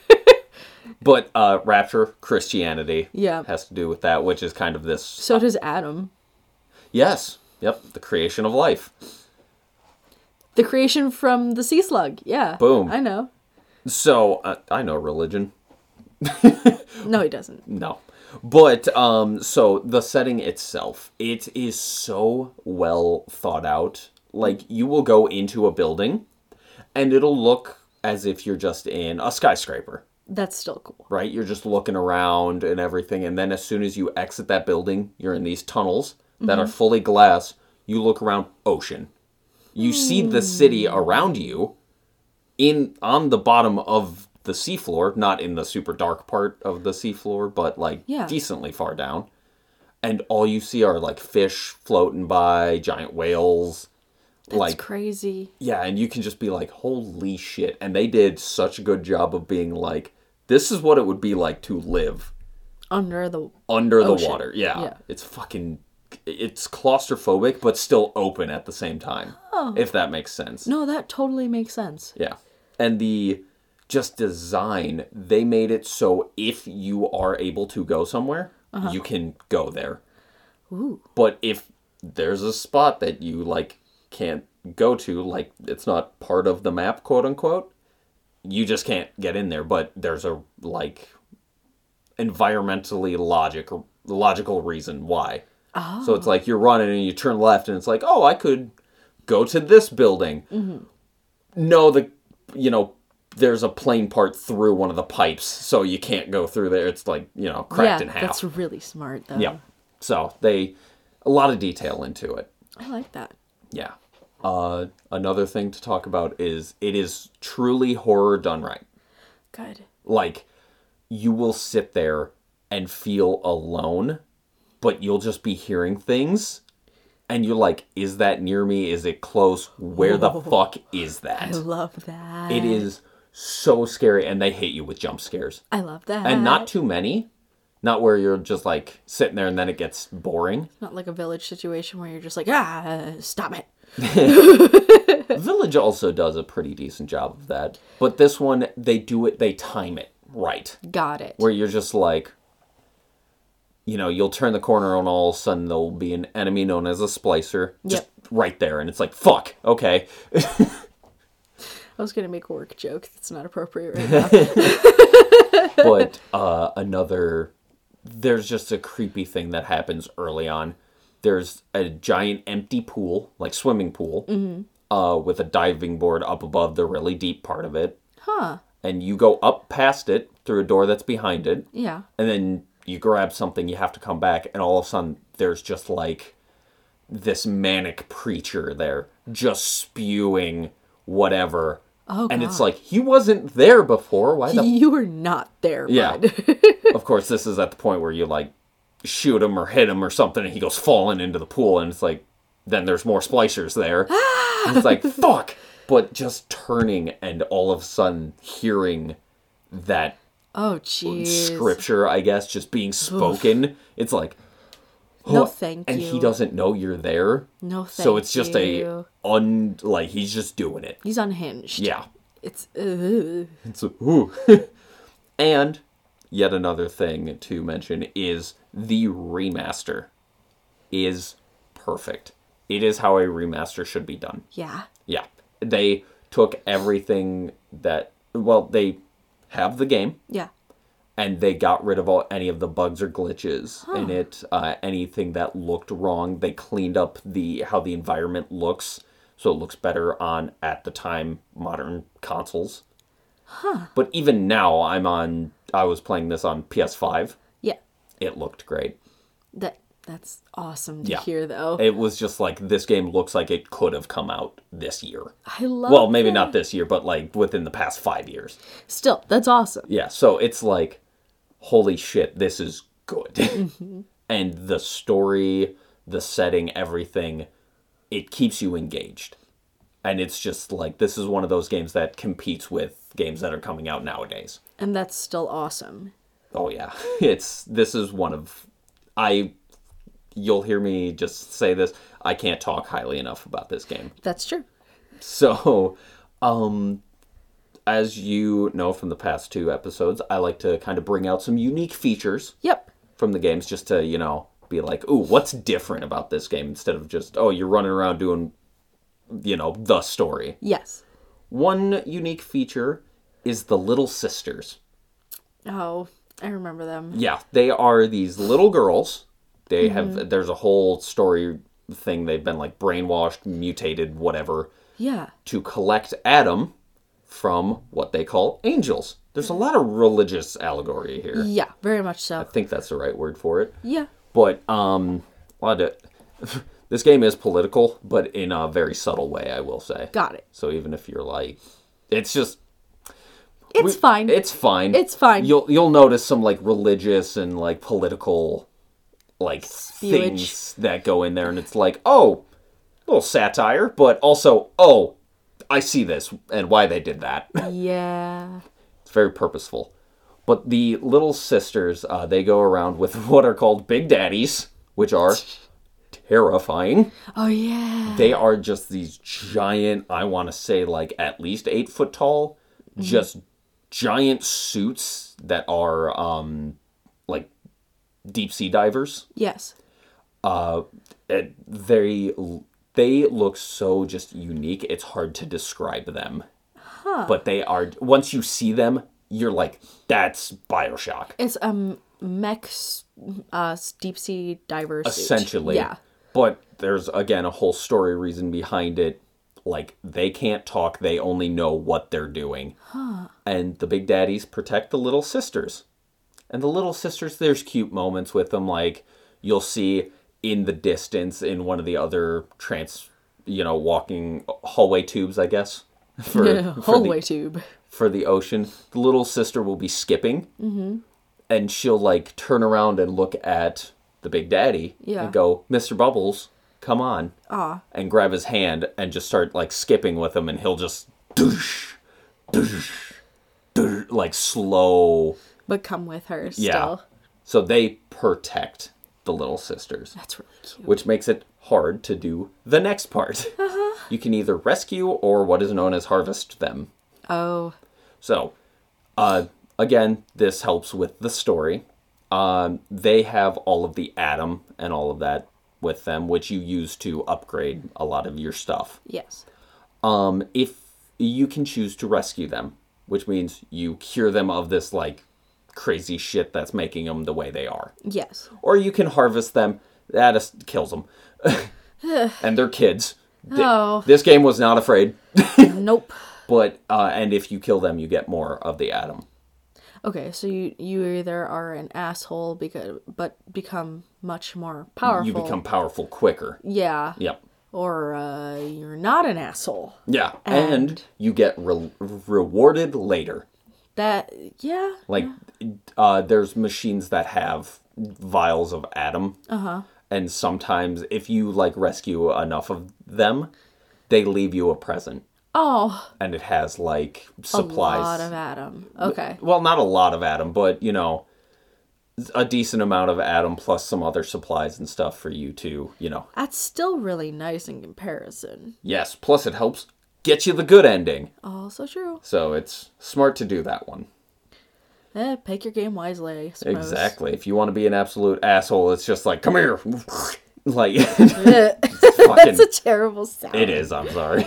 Speaker 2: But Rapture, Christianity,
Speaker 1: Yeah.
Speaker 2: has to do with that, which is kind of this...
Speaker 1: So does Adam.
Speaker 2: Yes. Yep. The creation of life.
Speaker 1: The creation from the sea slug. Yeah.
Speaker 2: Boom.
Speaker 1: I know.
Speaker 2: So, I know religion.
Speaker 1: No, he doesn't.
Speaker 2: No. But, so the setting itself, it is so well thought out. Like, you will go into a building, and it'll look as if you're just in a skyscraper.
Speaker 1: That's still cool.
Speaker 2: Right? You're just looking around and everything, and then as soon as you exit that building, you're in these tunnels that are fully glass. You look around, ocean. You see the city around you on the bottom of the seafloor, not in the super dark part of the seafloor, but like decently far down. And all you see are like fish floating by, giant whales.
Speaker 1: That's
Speaker 2: like
Speaker 1: crazy.
Speaker 2: Yeah, and you can just be like, holy shit. And they did such a good job of being like, this is what it would be like to live
Speaker 1: Under the
Speaker 2: water. Yeah.
Speaker 1: Yeah.
Speaker 2: It's claustrophobic, but still open at the same time.
Speaker 1: Oh.
Speaker 2: If that makes sense.
Speaker 1: No, that totally makes sense.
Speaker 2: Yeah. And the just design, they made it so if you are able to go somewhere, you can go there.
Speaker 1: Ooh.
Speaker 2: But if there's a spot that you like can't go to, like it's not part of the map, quote unquote, you just can't get in there. But there's a like environmentally logical reason why.
Speaker 1: Oh.
Speaker 2: So it's like you're running and you turn left and it's like, oh, I could go to this building.
Speaker 1: Mm-hmm.
Speaker 2: No, there's a plane part through one of the pipes, so you can't go through there. It's like, cracked in half.
Speaker 1: That's really smart, though.
Speaker 2: Yeah. So a lot of detail into it.
Speaker 1: I like that.
Speaker 2: Yeah. Another thing to talk about is it is truly horror done right.
Speaker 1: Good.
Speaker 2: Like, you will sit there and feel alone, but you'll just be hearing things, and you're like, is that near me? Is it close? Where the fuck is that?
Speaker 1: I love that.
Speaker 2: It is so scary, and they hit you with jump scares.
Speaker 1: I love that.
Speaker 2: And not too many. Not where you're just, like, sitting there and then it gets boring.
Speaker 1: Not like a Village situation where you're just like, stop it.
Speaker 2: Village also does a pretty decent job of that. But this one, they time it right.
Speaker 1: Got it.
Speaker 2: Where you're just like, you'll turn the corner and all of a sudden there'll be an enemy known as a splicer. Just right there. And it's like, fuck, okay.
Speaker 1: I was going to make a work joke. That's not appropriate right now.
Speaker 2: But there's just a creepy thing that happens early on. There's a giant empty pool, like swimming pool, with a diving board up above the really deep part of it.
Speaker 1: Huh.
Speaker 2: And you go up past it through a door that's behind it.
Speaker 1: Yeah.
Speaker 2: And then you grab something, you have to come back, and all of a sudden there's just like this manic preacher there, just spewing whatever.
Speaker 1: Oh,
Speaker 2: and
Speaker 1: God.
Speaker 2: it's like, he wasn't there before. Why the...
Speaker 1: You were not there,
Speaker 2: Yeah.
Speaker 1: bud.
Speaker 2: Of course, this is at the point where you like shoot him or hit him or something, and he goes falling into the pool, and it's like, then there's more splicers there. And it's like, fuck! But just turning and all of a sudden hearing that
Speaker 1: Oh, jeez.
Speaker 2: scripture, I guess, just being spoken. Oof. It's like,
Speaker 1: no, thank you.
Speaker 2: And he doesn't know you're there.
Speaker 1: No, thank you.
Speaker 2: So it's just he's just doing it.
Speaker 1: He's unhinged.
Speaker 2: Yeah.
Speaker 1: It's
Speaker 2: And yet another thing to mention is the remaster is perfect. It is how a remaster should be done.
Speaker 1: Yeah.
Speaker 2: Yeah. They took everything they have the game.
Speaker 1: Yeah.
Speaker 2: And they got rid of any of the bugs or glitches in it. Anything that looked wrong, they cleaned up how the environment looks. so it looks better on, at the time, modern consoles. But even now, I was playing this on PS5.
Speaker 1: Yeah.
Speaker 2: It looked great.
Speaker 1: That's awesome to
Speaker 2: Yeah.
Speaker 1: hear, though.
Speaker 2: It was just like, this game looks like it could have come out this year.
Speaker 1: I love
Speaker 2: Well, maybe
Speaker 1: that.
Speaker 2: not this year, but like within the past 5 years.
Speaker 1: Still, that's awesome.
Speaker 2: Yeah, so it's like, holy shit, this is good. And the story, the setting, everything, it keeps you engaged. And it's just like, this is one of those games that competes with games that are coming out nowadays.
Speaker 1: And that's still awesome.
Speaker 2: Oh yeah, this is one of, you'll hear me just say this, I can't talk highly enough about this game.
Speaker 1: That's true.
Speaker 2: So, as you know from the past 2 episodes, I like to kind of bring out some unique features
Speaker 1: Yep.
Speaker 2: from the games just to, be like, ooh, what's different about this game, instead of just, oh, you're running around doing, the story.
Speaker 1: Yes.
Speaker 2: One unique feature is the Little Sisters.
Speaker 1: Oh, I remember them.
Speaker 2: Yeah, they are these little girls. They have, there's a whole story thing. They've been like brainwashed, mutated, whatever,
Speaker 1: Yeah.
Speaker 2: to collect Adam from what they call angels. There's a lot of religious allegory here.
Speaker 1: Yeah, very much so.
Speaker 2: I think that's the right word for it.
Speaker 1: Yeah.
Speaker 2: But, this game is political, but in a very subtle way, I will say.
Speaker 1: Got it.
Speaker 2: So even if you're like, it's just,
Speaker 1: It's fine.
Speaker 2: it's fine.
Speaker 1: It's fine.
Speaker 2: You'll notice some like religious and like political like things that go in there, and it's like, oh, a little satire, but also, oh, I see this and why they did that.
Speaker 1: Yeah.
Speaker 2: It's very purposeful. But the Little Sisters, they go around with what are called Big Daddies, which are terrifying.
Speaker 1: Oh, yeah.
Speaker 2: They are just these giant, I want to say like at least 8 foot tall, just giant suits that are like deep sea divers.
Speaker 1: Yes.
Speaker 2: They look so just unique. It's hard to describe them. But they are, once you see them, you're like, that's BioShock.
Speaker 1: It's mech deep sea diver suit.
Speaker 2: Essentially.
Speaker 1: Yeah.
Speaker 2: But there's, again, a whole story reason behind it. Like, they can't talk. They only know what they're doing. And the Big Daddies protect the Little Sisters. And the Little Sisters, there's cute moments with them. Like, you'll see in the distance in one of the other walking hallway tubes, I guess.
Speaker 1: Hallway tube.
Speaker 2: For the ocean, the little sister will be skipping, and she'll like turn around and look at the Big Daddy and go, "Mr. Bubbles, come on," and grab his hand and just start like skipping with him, and he'll just doosh, doosh, doosh, like slow.
Speaker 1: But come with her still.
Speaker 2: Yeah. So they protect the Little Sisters.
Speaker 1: That's really cute.
Speaker 2: Which makes it hard to do the next part. You can either rescue or what is known as harvest them.
Speaker 1: Oh.
Speaker 2: So, again, this helps with the story. They have all of the Adam and all of that with them, which you use to upgrade a lot of your stuff.
Speaker 1: Yes.
Speaker 2: If you can choose to rescue them, which means you cure them of this, like, crazy shit that's making them the way they are.
Speaker 1: Yes.
Speaker 2: Or you can harvest them. That kills them. And they're kids.
Speaker 1: Oh.
Speaker 2: This game was not afraid.
Speaker 1: Nope.
Speaker 2: But, and if you kill them, you get more of the Adam.
Speaker 1: Okay, so you either are an asshole but become much more powerful.
Speaker 2: You become powerful quicker.
Speaker 1: Yeah.
Speaker 2: Yep.
Speaker 1: Or you're not an asshole.
Speaker 2: Yeah, and you get rewarded later.
Speaker 1: Yeah.
Speaker 2: Like, there's machines that have vials of Adam. Uh-huh. And sometimes, if you, like, rescue enough of them, they leave you a present.
Speaker 1: Oh.
Speaker 2: And it has, like, supplies.
Speaker 1: A lot of Adam. Okay.
Speaker 2: Well, not a lot of Adam, but, a decent amount of Adam plus some other supplies and stuff for you to,
Speaker 1: That's still really nice in comparison.
Speaker 2: Yes, plus it helps get you the good ending.
Speaker 1: Also true.
Speaker 2: So it's smart to do that one.
Speaker 1: Pick your game wisely, I suppose.
Speaker 2: Exactly. If you want to be an absolute asshole, it's just like, come here. Like,
Speaker 1: That's a terrible sound.
Speaker 2: It is, I'm sorry.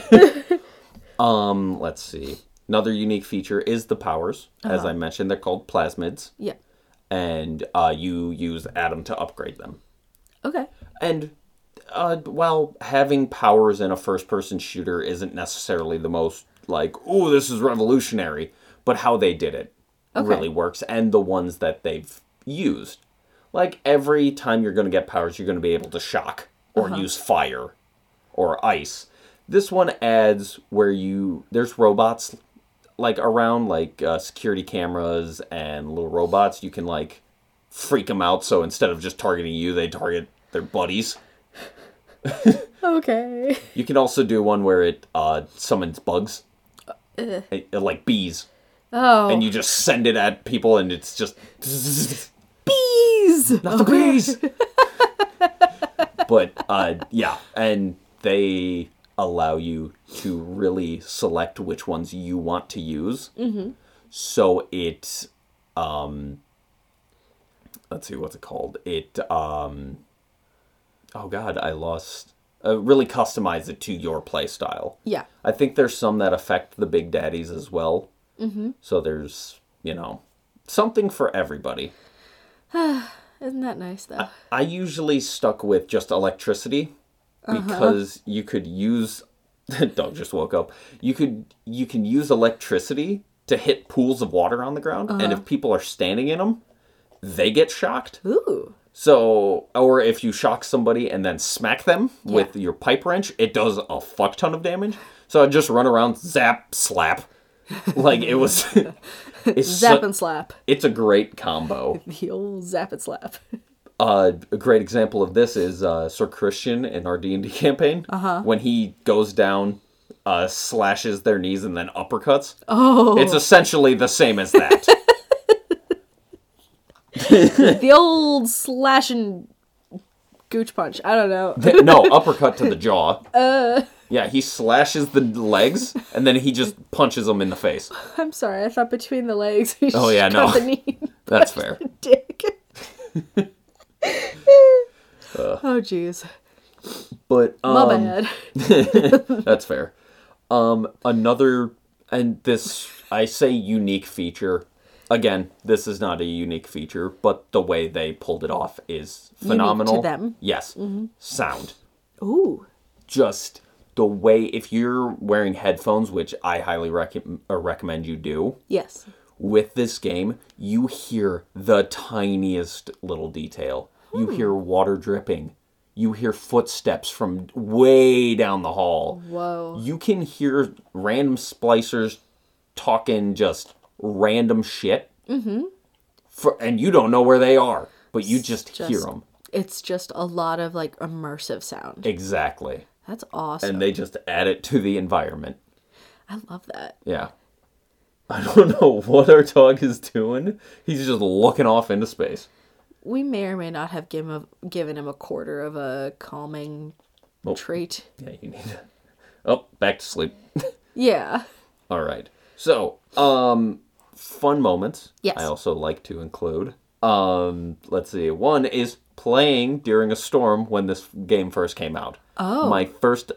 Speaker 2: Let's see. Another unique feature is the powers. As I mentioned, they're called plasmids.
Speaker 1: Yeah.
Speaker 2: And you use Adam to upgrade them.
Speaker 1: Okay.
Speaker 2: And Well, having powers in a first-person shooter isn't necessarily the most, like, ooh, this is revolutionary. But how they did it really works. And the ones that they've used. Like, every time you're going to get powers, you're going to be able to shock or use fire or ice. This one adds where there's robots, like, around, like, security cameras and little robots. You can, like, freak them out, so instead of just targeting you, they target their buddies.
Speaker 1: Okay.
Speaker 2: You can also do one where it summons bugs. Like bees.
Speaker 1: Oh.
Speaker 2: And you just send it at people and it's just...
Speaker 1: Bees!
Speaker 2: Not the bees! But, yeah. And they allow you to really select which ones you want to use. Mm-hmm. So it... let's see, what's it called? It... oh God, I lost... really customize it to your play style.
Speaker 1: Yeah.
Speaker 2: I think there's some that affect the big daddies as well. Mm-hmm. So there's, something for everybody.
Speaker 1: Isn't that nice, though?
Speaker 2: I usually stuck with just electricity because you could use... Dog just woke up. You can use electricity to hit pools of water on the ground, and if people are standing in them, they get shocked.
Speaker 1: Ooh.
Speaker 2: So, or if you shock somebody and then smack them with your pipe wrench, it does a fuck ton of damage. So I'd just run around, zap, slap. Like, it was...
Speaker 1: Zap and slap.
Speaker 2: It's a great combo.
Speaker 1: The old zap and slap.
Speaker 2: A great example of this is Sir Christian in our D&D campaign. When he goes down, slashes their knees and then uppercuts.
Speaker 1: Oh.
Speaker 2: It's essentially the same as that.
Speaker 1: The old slash and gooch punch. I don't know.
Speaker 2: No, uppercut to the jaw. Yeah, he slashes the legs, and then he just punches them in the face.
Speaker 1: I'm sorry, I thought between the legs.
Speaker 2: Oh, yeah, no.
Speaker 1: The knee.
Speaker 2: That's fair.
Speaker 1: Dick. Oh, jeez.
Speaker 2: But,
Speaker 1: My bad.
Speaker 2: That's fair. Another, and this, I say unique feature. Again, this is not a unique feature, but the way they pulled it off is phenomenal.
Speaker 1: Unique to them?
Speaker 2: Yes. Mm-hmm. Sound.
Speaker 1: Ooh.
Speaker 2: Just the way, if you're wearing headphones, which I highly recommend you do.
Speaker 1: Yes.
Speaker 2: With this game, you hear the tiniest little detail. You hear water dripping. You hear footsteps from way down the hall.
Speaker 1: Whoa.
Speaker 2: You can hear random splicers talking just random shit. Mm-hmm. And you don't know where they are, but you just hear them.
Speaker 1: It's just a lot of, like, immersive sound.
Speaker 2: Exactly.
Speaker 1: That's awesome.
Speaker 2: And they just add it to the environment.
Speaker 1: I love that.
Speaker 2: Yeah. I don't know what our dog is doing. He's just looking off into space.
Speaker 1: We may or may not have given him a quarter of a calming trait.
Speaker 2: Yeah, you need to... Oh, back to sleep.
Speaker 1: Yeah.
Speaker 2: All right. So, fun moments.
Speaker 1: Yes.
Speaker 2: I also like to include. Let's see. One is playing during a storm when this game first came out.
Speaker 1: Oh.
Speaker 2: My first,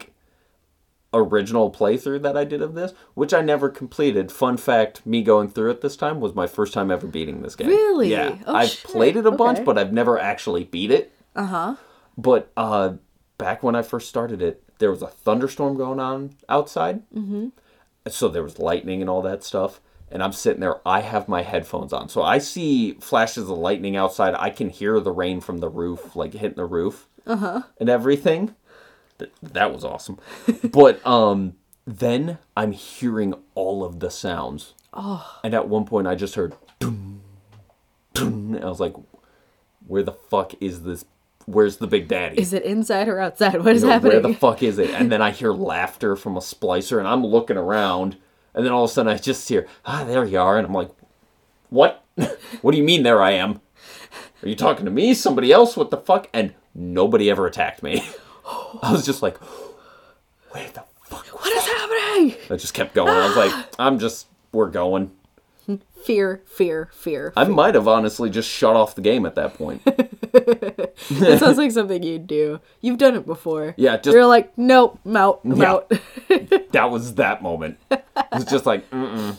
Speaker 2: original playthrough that I did of this, which I never completed. Fun fact, me going through it this time was my first time ever beating this game.
Speaker 1: Really?
Speaker 2: Yeah.
Speaker 1: Oh,
Speaker 2: I've
Speaker 1: shit.
Speaker 2: played it a bunch,
Speaker 1: Okay.
Speaker 2: but I've never actually beat it.
Speaker 1: Uh-huh.
Speaker 2: But back when I first started it, there was a thunderstorm going on outside. Mm-hmm. So there was lightning and all that stuff. And I'm sitting there, I have my headphones on. So I see flashes of lightning outside. I can hear the rain from the roof, like hitting the roof and everything. That was awesome. But then I'm hearing all of the sounds. Oh. And at one point I just heard dun, dun, and I was like, where the fuck is this? Where's the big daddy?
Speaker 1: Is it inside or outside? What is happening?
Speaker 2: Where the fuck is it? And then I hear laughter from a splicer, and I'm looking around, and then all of a sudden I just hear, there you are. And I'm like, what? What do you mean there I am? Are you talking to me? Somebody else? What the fuck? And nobody ever attacked me. I was just like, where the fuck?
Speaker 1: What is happening?
Speaker 2: I just kept going. I was like, we're going.
Speaker 1: Fear, fear, fear.
Speaker 2: I might have honestly just shut off the game at that point.
Speaker 1: That sounds like something you'd do. You've done it before.
Speaker 2: Yeah, just...
Speaker 1: You're like, nope, I'm out, I'm out.
Speaker 2: That was that moment. It was just like, mm-mm.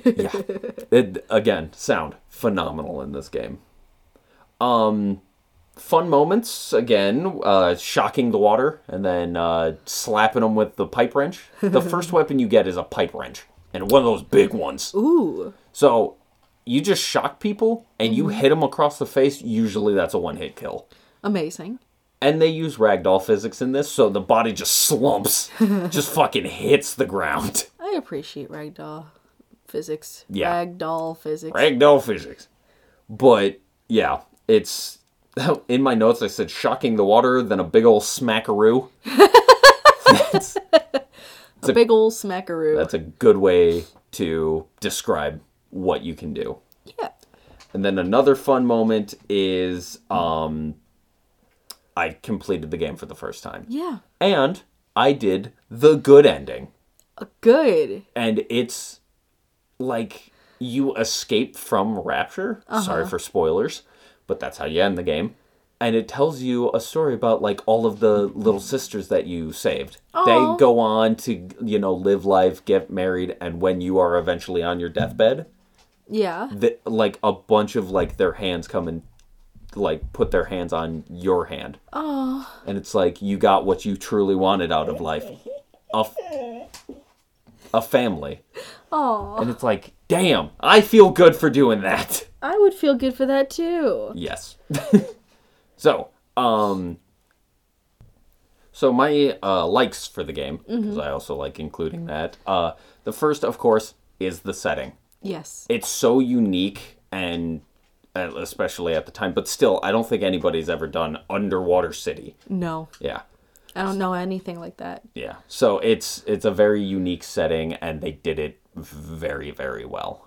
Speaker 2: Yeah. Again, sound phenomenal in this game. fun moments, again, shocking the water and then slapping them with the pipe wrench. The first weapon you get is a pipe wrench, and one of those big ones.
Speaker 1: Ooh.
Speaker 2: So you just shock people, and you hit them across the face. Usually that's a one-hit kill.
Speaker 1: Amazing.
Speaker 2: And they use ragdoll physics in this, so the body just slumps, just fucking hits the ground.
Speaker 1: I appreciate ragdoll physics.
Speaker 2: Yeah.
Speaker 1: Ragdoll physics.
Speaker 2: Ragdoll physics. But, yeah, it's... In my notes, I said shocking the water, then a big ol' smackaroo.
Speaker 1: A big ol' smackaroo.
Speaker 2: That's a good way to describe what you can do.
Speaker 1: Yeah.
Speaker 2: And then another fun moment is... I completed the game for the first time.
Speaker 1: Yeah.
Speaker 2: And I did the good ending.
Speaker 1: Good.
Speaker 2: And it's like you escape from Rapture. Sorry for spoilers, but that's how you end the game. And it tells you a story about like all of the little sisters that you saved.
Speaker 1: Aww.
Speaker 2: They go on to, live life, get married, and when you are eventually on your deathbed,
Speaker 1: Yeah.
Speaker 2: like a bunch of like their hands come and like put their hands on your hand.
Speaker 1: Oh.
Speaker 2: And it's like you got what you truly wanted out of life. A family.
Speaker 1: Oh.
Speaker 2: And it's like, damn, I feel good for doing that.
Speaker 1: I would feel good for that too.
Speaker 2: Yes. So my likes for the game, because I also like including that. The first, of course, is the setting.
Speaker 1: Yes.
Speaker 2: It's so unique, and especially at the time, but still, I don't think anybody's ever done Underwater City.
Speaker 1: No.
Speaker 2: Yeah.
Speaker 1: I don't know anything like that.
Speaker 2: Yeah. So it's a very unique setting, and they did it very, very well.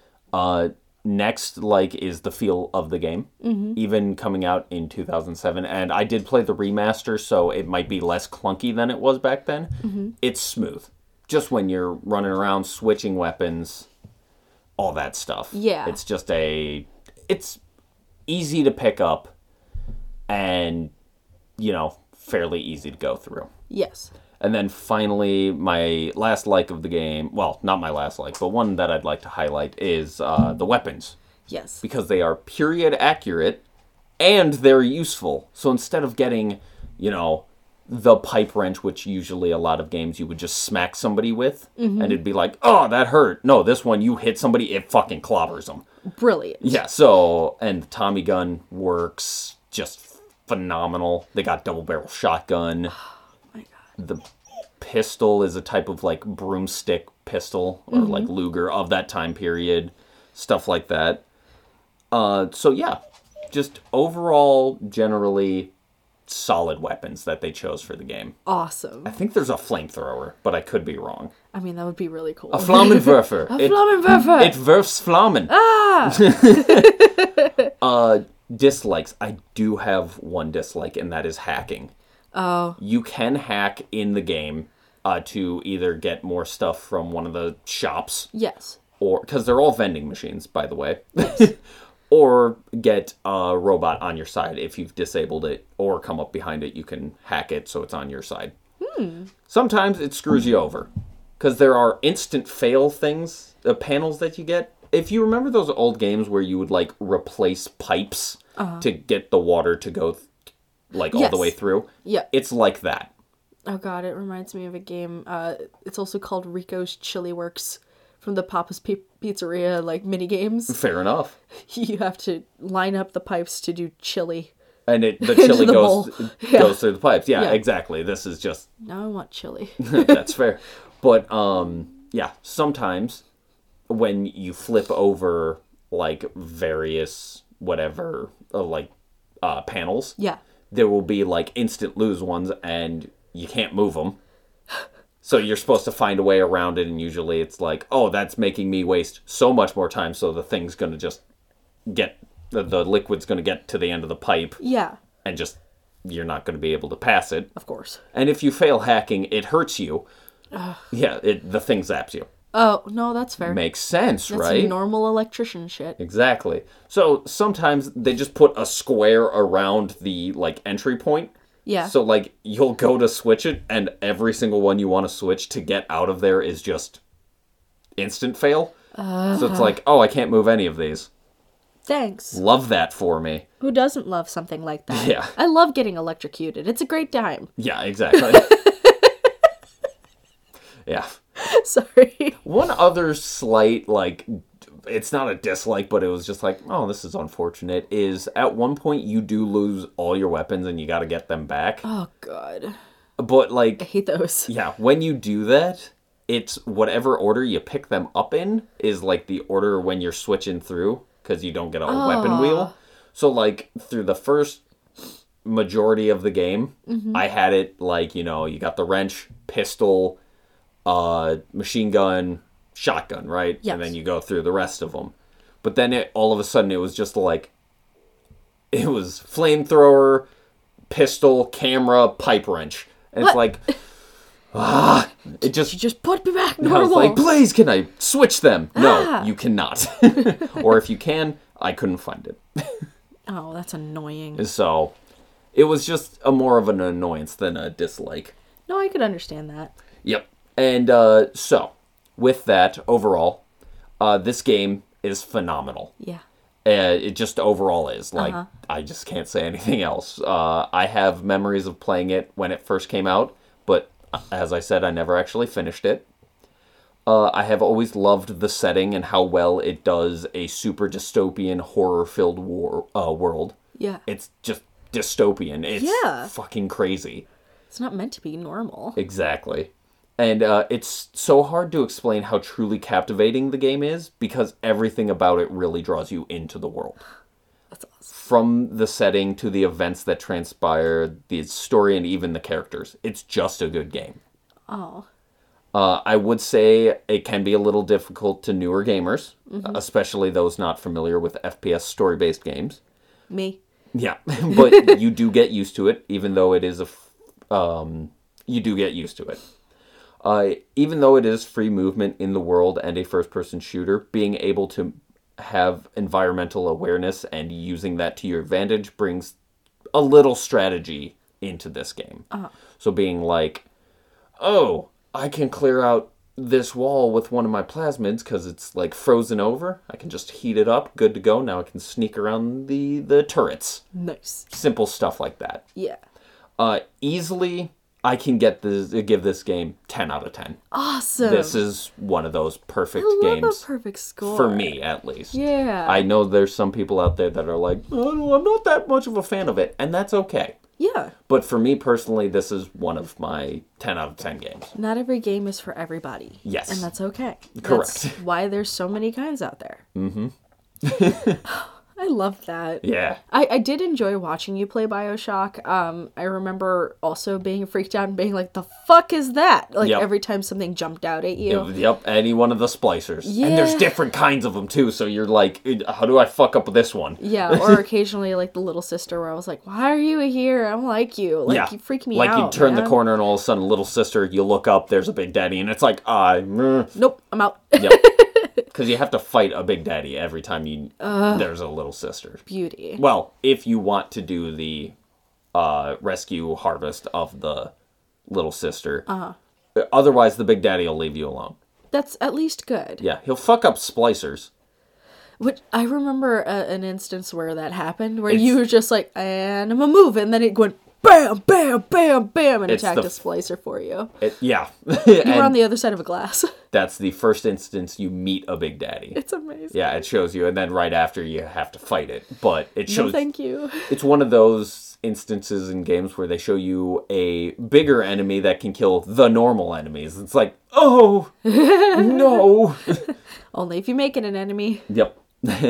Speaker 2: Next, is the feel of the game, even coming out in 2007. And I did play the remaster, so it might be less clunky than it was back then. It's smooth. Just when you're running around, switching weapons, all that stuff.
Speaker 1: Yeah.
Speaker 2: It's just it's easy to pick up and, fairly easy to go through.
Speaker 1: Yes.
Speaker 2: And then finally, my last like of the game, well, not my last like, but one that I'd like to highlight is the weapons.
Speaker 1: Yes.
Speaker 2: Because they are period accurate and they're useful. So instead of getting, the pipe wrench, which usually a lot of games you would just smack somebody with, and it'd be like, oh, that hurt. No, this one, you hit somebody, it fucking clobbers them.
Speaker 1: Brilliant.
Speaker 2: Yeah, so, and the Tommy gun works just phenomenal. They got double barrel shotgun.
Speaker 1: My God.
Speaker 2: The pistol is a type of like broomstick pistol or like Luger of that time period, stuff like that. So yeah, just overall generally solid weapons that they chose for the game.
Speaker 1: Awesome.
Speaker 2: I think there's a flamethrower, but I could be wrong.
Speaker 1: I mean, that would be really cool.
Speaker 2: A Flammenwerfer.
Speaker 1: A Flammenwerfer.
Speaker 2: It werfs Flammen.
Speaker 1: Ah.
Speaker 2: Dislikes. I do have one dislike, and that is hacking.
Speaker 1: Oh.
Speaker 2: You can hack in the game to either get more stuff from one of the shops,
Speaker 1: Yes.
Speaker 2: or because they're all vending machines, by the way, or get a robot on your side if you've disabled it, or come up behind it. You can hack it so it's on your side. Sometimes it screws you over because there are instant fail things, panels that you get. If you remember those old games where you would like replace pipes to get the water to go all
Speaker 1: Yes.
Speaker 2: the way through,
Speaker 1: Yeah.
Speaker 2: it's like that.
Speaker 1: Oh God, it reminds me of a game. It's also called Rico's Chili Works from the Papa's Pizzeria mini games.
Speaker 2: Fair enough.
Speaker 1: You have to line up the pipes to do chili.
Speaker 2: And the chili
Speaker 1: the
Speaker 2: goes
Speaker 1: bowl. Yeah.
Speaker 2: goes through the pipes. Yeah,
Speaker 1: Yeah.
Speaker 2: exactly. This is just
Speaker 1: Now I want chili.
Speaker 2: that's fair. But yeah, sometimes when you flip over various whatever panels,
Speaker 1: Yeah.
Speaker 2: there will be instant lose ones and you can't move them. So you're supposed to find a way around it, and usually it's oh, that's making me waste so much more time, so the thing's going to just get the liquid's going to get to the end of the pipe
Speaker 1: Yeah.
Speaker 2: and just you're not going to be able to pass it.
Speaker 1: Of course.
Speaker 2: And if you fail hacking, it hurts you. Yeah, the thing zaps you.
Speaker 1: Oh, no, that's fair.
Speaker 2: Makes sense,
Speaker 1: That's
Speaker 2: right?
Speaker 1: normal electrician shit.
Speaker 2: Exactly. So sometimes they just put a square around the entry point.
Speaker 1: Yeah.
Speaker 2: So you'll go to switch it, and every single one you want to switch to get out of there is just instant fail. So it's oh, I can't move any of these.
Speaker 1: Thanks.
Speaker 2: Love that for me.
Speaker 1: Who doesn't love something like that?
Speaker 2: Yeah.
Speaker 1: I love getting electrocuted. It's a great time.
Speaker 2: Yeah, exactly. Yeah.
Speaker 1: Sorry.
Speaker 2: One other slight, like, it's not a dislike, but it was just like, oh, this is unfortunate, is at one point you do lose all your weapons and you got to get them back.
Speaker 1: Oh, God.
Speaker 2: But,
Speaker 1: I
Speaker 2: like,
Speaker 1: hate those.
Speaker 2: yeah, when you do that, it's whatever order you pick them up in is, like, the order when you're switching through, because you don't get a weapon wheel. So, like, through the first majority of the game, I had it, like, you know, you got the wrench, pistol, machine gun, shotgun, right?
Speaker 1: Yes.
Speaker 2: And then you go through the rest of them. But then all of a sudden it was just like, it was flamethrower, pistol, camera, pipe wrench. And
Speaker 1: What?
Speaker 2: it's like, it just,
Speaker 1: You just put me back
Speaker 2: I was
Speaker 1: normal.
Speaker 2: like, please, can I switch them? No, you cannot. Or if you can, I couldn't find it.
Speaker 1: Oh, that's annoying.
Speaker 2: So it was just more of an annoyance than a dislike.
Speaker 1: No, I could understand that.
Speaker 2: Yep. And so, with that, overall, this game is phenomenal.
Speaker 1: Yeah.
Speaker 2: It just overall is. Like, I just can't say anything else. I have memories of playing it when it first came out, but as I said, I never actually finished it. I have always loved the setting and how well it does a super dystopian, horror-filled world.
Speaker 1: Yeah.
Speaker 2: It's just dystopian. It's
Speaker 1: Yeah.
Speaker 2: fucking crazy.
Speaker 1: It's not meant to be normal.
Speaker 2: Exactly. And it's so hard to explain how truly captivating the game is because everything about it really draws you into the world.
Speaker 1: That's awesome.
Speaker 2: From the setting to the events that transpire, the story, and even the characters. It's just a good game.
Speaker 1: Oh.
Speaker 2: I would say it can be a little difficult to newer gamers, especially those not familiar with FPS story-based games.
Speaker 1: Me.
Speaker 2: Yeah, but you do get used to it, even though it is you do get used to it. Even though it is free movement in the world and a first-person shooter, being able to have environmental awareness and using that to your advantage brings a little strategy into this game. So being like, oh, I can clear out this wall with one of my plasmids because it's like frozen over. I can just heat it up, good to go. Now I can sneak around the turrets.
Speaker 1: Nice.
Speaker 2: Simple stuff like that.
Speaker 1: Yeah.
Speaker 2: Easily, I can give this game 10 out of 10.
Speaker 1: Awesome.
Speaker 2: This is one of those perfect
Speaker 1: I love
Speaker 2: games.
Speaker 1: a perfect score.
Speaker 2: For me, at least.
Speaker 1: Yeah.
Speaker 2: I know there's some people out there that are like, oh, I'm not that much of a fan of it, and that's okay.
Speaker 1: Yeah.
Speaker 2: But for me personally, this is one of my 10 out of 10 games.
Speaker 1: Not every game is for everybody.
Speaker 2: Yes.
Speaker 1: And that's okay.
Speaker 2: Correct.
Speaker 1: That's why there's so many kinds out there. Mm-hmm. I love that.
Speaker 2: Yeah.
Speaker 1: I did enjoy watching you play BioShock. I remember also being freaked out and being like, the fuck is that? Like,
Speaker 2: Yep.
Speaker 1: every time something jumped out at you.
Speaker 2: Yep, any one of the splicers.
Speaker 1: Yeah.
Speaker 2: And there's different kinds of them, too, so you're like, how do I fuck up this one?
Speaker 1: Yeah, or occasionally, like, the little sister where I was like, why are you here? I don't like you. Like,
Speaker 2: Yeah.
Speaker 1: you freak me
Speaker 2: like
Speaker 1: out,
Speaker 2: you turn
Speaker 1: man.
Speaker 2: the corner and all of a sudden, little sister, you look up, there's a Big Daddy, and it's like,
Speaker 1: Nope, I'm out.
Speaker 2: Yep. Because you have to fight a Big Daddy every time there's a little sister.
Speaker 1: Beauty.
Speaker 2: Well, if you want to do the rescue harvest of the little sister. Otherwise, the Big Daddy will leave you alone.
Speaker 1: That's at least good.
Speaker 2: Yeah, he'll fuck up splicers.
Speaker 1: Which I remember an instance where that happened, where you were just like, and I'm a move, and then it went bam, bam, bam, bam, and
Speaker 2: It's
Speaker 1: attacked
Speaker 2: the
Speaker 1: a splicer for you.
Speaker 2: Yeah.
Speaker 1: You were on
Speaker 2: And
Speaker 1: the other side of a glass.
Speaker 2: that's the first instance you meet a Big Daddy.
Speaker 1: It's amazing.
Speaker 2: Yeah, it shows you, and then right after you have to fight it. But it
Speaker 1: No,
Speaker 2: shows.
Speaker 1: thank you.
Speaker 2: It's one of those instances in games where they show you a bigger enemy that can kill the normal enemies. It's like, oh, no.
Speaker 1: Only if you make it an enemy.
Speaker 2: Yep.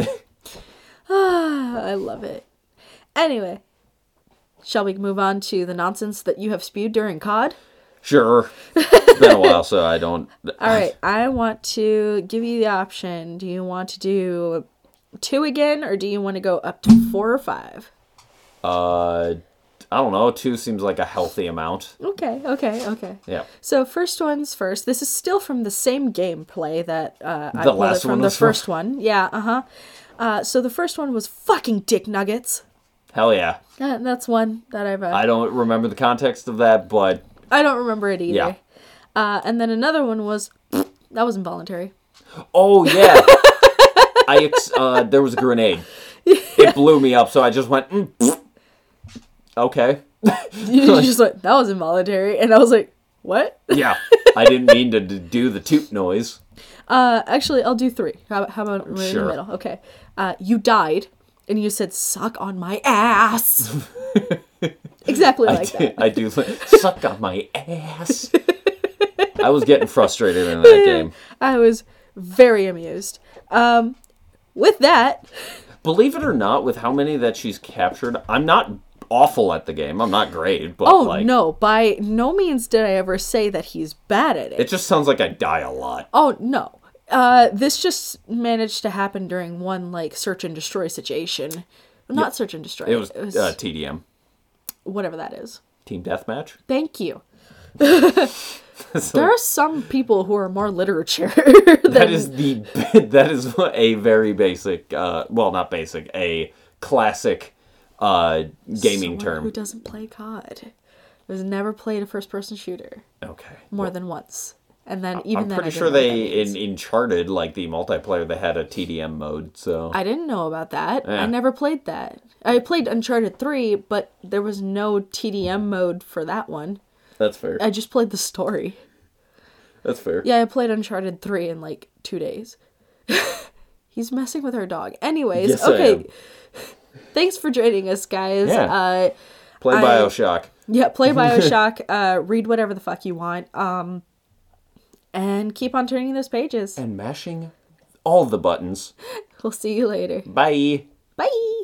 Speaker 1: I love it. Anyway, shall we move on to the nonsense that you have spewed during COD?
Speaker 2: Sure. It's been a while, so I don't.
Speaker 1: All right, I want to give you the option. Do you want to do 2 again, or do you want to go up to 4 or 5?
Speaker 2: I don't know. 2 seems like a healthy amount.
Speaker 1: Okay.
Speaker 2: Yeah.
Speaker 1: So first one's first. This is still from the same gameplay that I
Speaker 2: The
Speaker 1: pulled
Speaker 2: last
Speaker 1: it from
Speaker 2: one
Speaker 1: the
Speaker 2: was from?
Speaker 1: first one. Yeah, so the first one was fucking dick nuggets.
Speaker 2: Hell yeah.
Speaker 1: That's one that I've...
Speaker 2: I don't remember the context of that, but
Speaker 1: I don't remember it either.
Speaker 2: Yeah.
Speaker 1: And then another one was... That was involuntary.
Speaker 2: oh yeah. There was a grenade. it blew me up. So I just went, okay.
Speaker 1: You just like, that was involuntary. And I was like, what?
Speaker 2: Yeah. I didn't mean to do the toot noise.
Speaker 1: Actually, I'll do 3. How about right in
Speaker 2: Sure.
Speaker 1: the middle? Okay. You died, and you said, suck on my ass. Exactly like that.
Speaker 2: I do. Suck on my ass. I was getting frustrated in that game.
Speaker 1: I was very amused. With that...
Speaker 2: Believe it or not, with how many that she's captured, I'm not awful at the game. I'm not great, but
Speaker 1: no, by no means did I ever say that he's bad at it.
Speaker 2: It just sounds like I die a lot.
Speaker 1: Oh, no. This just managed to happen during one, search and destroy situation. Not search and destroy.
Speaker 2: It was TDM.
Speaker 1: Whatever that is.
Speaker 2: Team Deathmatch?
Speaker 1: Thank you.
Speaker 2: So
Speaker 1: There are some people who are more literature
Speaker 2: that is a very basic, well, not basic, a classic gaming term.
Speaker 1: Who doesn't play COD? Who's never played a first-person shooter
Speaker 2: Okay.
Speaker 1: more than once. And then
Speaker 2: I'm pretty sure in Uncharted, the multiplayer, they had a TDM mode, so...
Speaker 1: I didn't know about that.
Speaker 2: Yeah.
Speaker 1: I never played that. I played Uncharted 3, but there was no TDM mode for that one.
Speaker 2: That's fair.
Speaker 1: I just played the story.
Speaker 2: That's fair.
Speaker 1: Yeah, I played Uncharted 3 in 2 days. He's messing with our dog. Anyways,
Speaker 2: Yes,
Speaker 1: okay. Thanks for joining us, guys.
Speaker 2: Yeah. Play BioShock.
Speaker 1: Yeah, play BioShock. Read whatever the fuck you want. And keep on turning those pages.
Speaker 2: And mashing all the buttons.
Speaker 1: We'll see you later.
Speaker 2: Bye.
Speaker 1: Bye.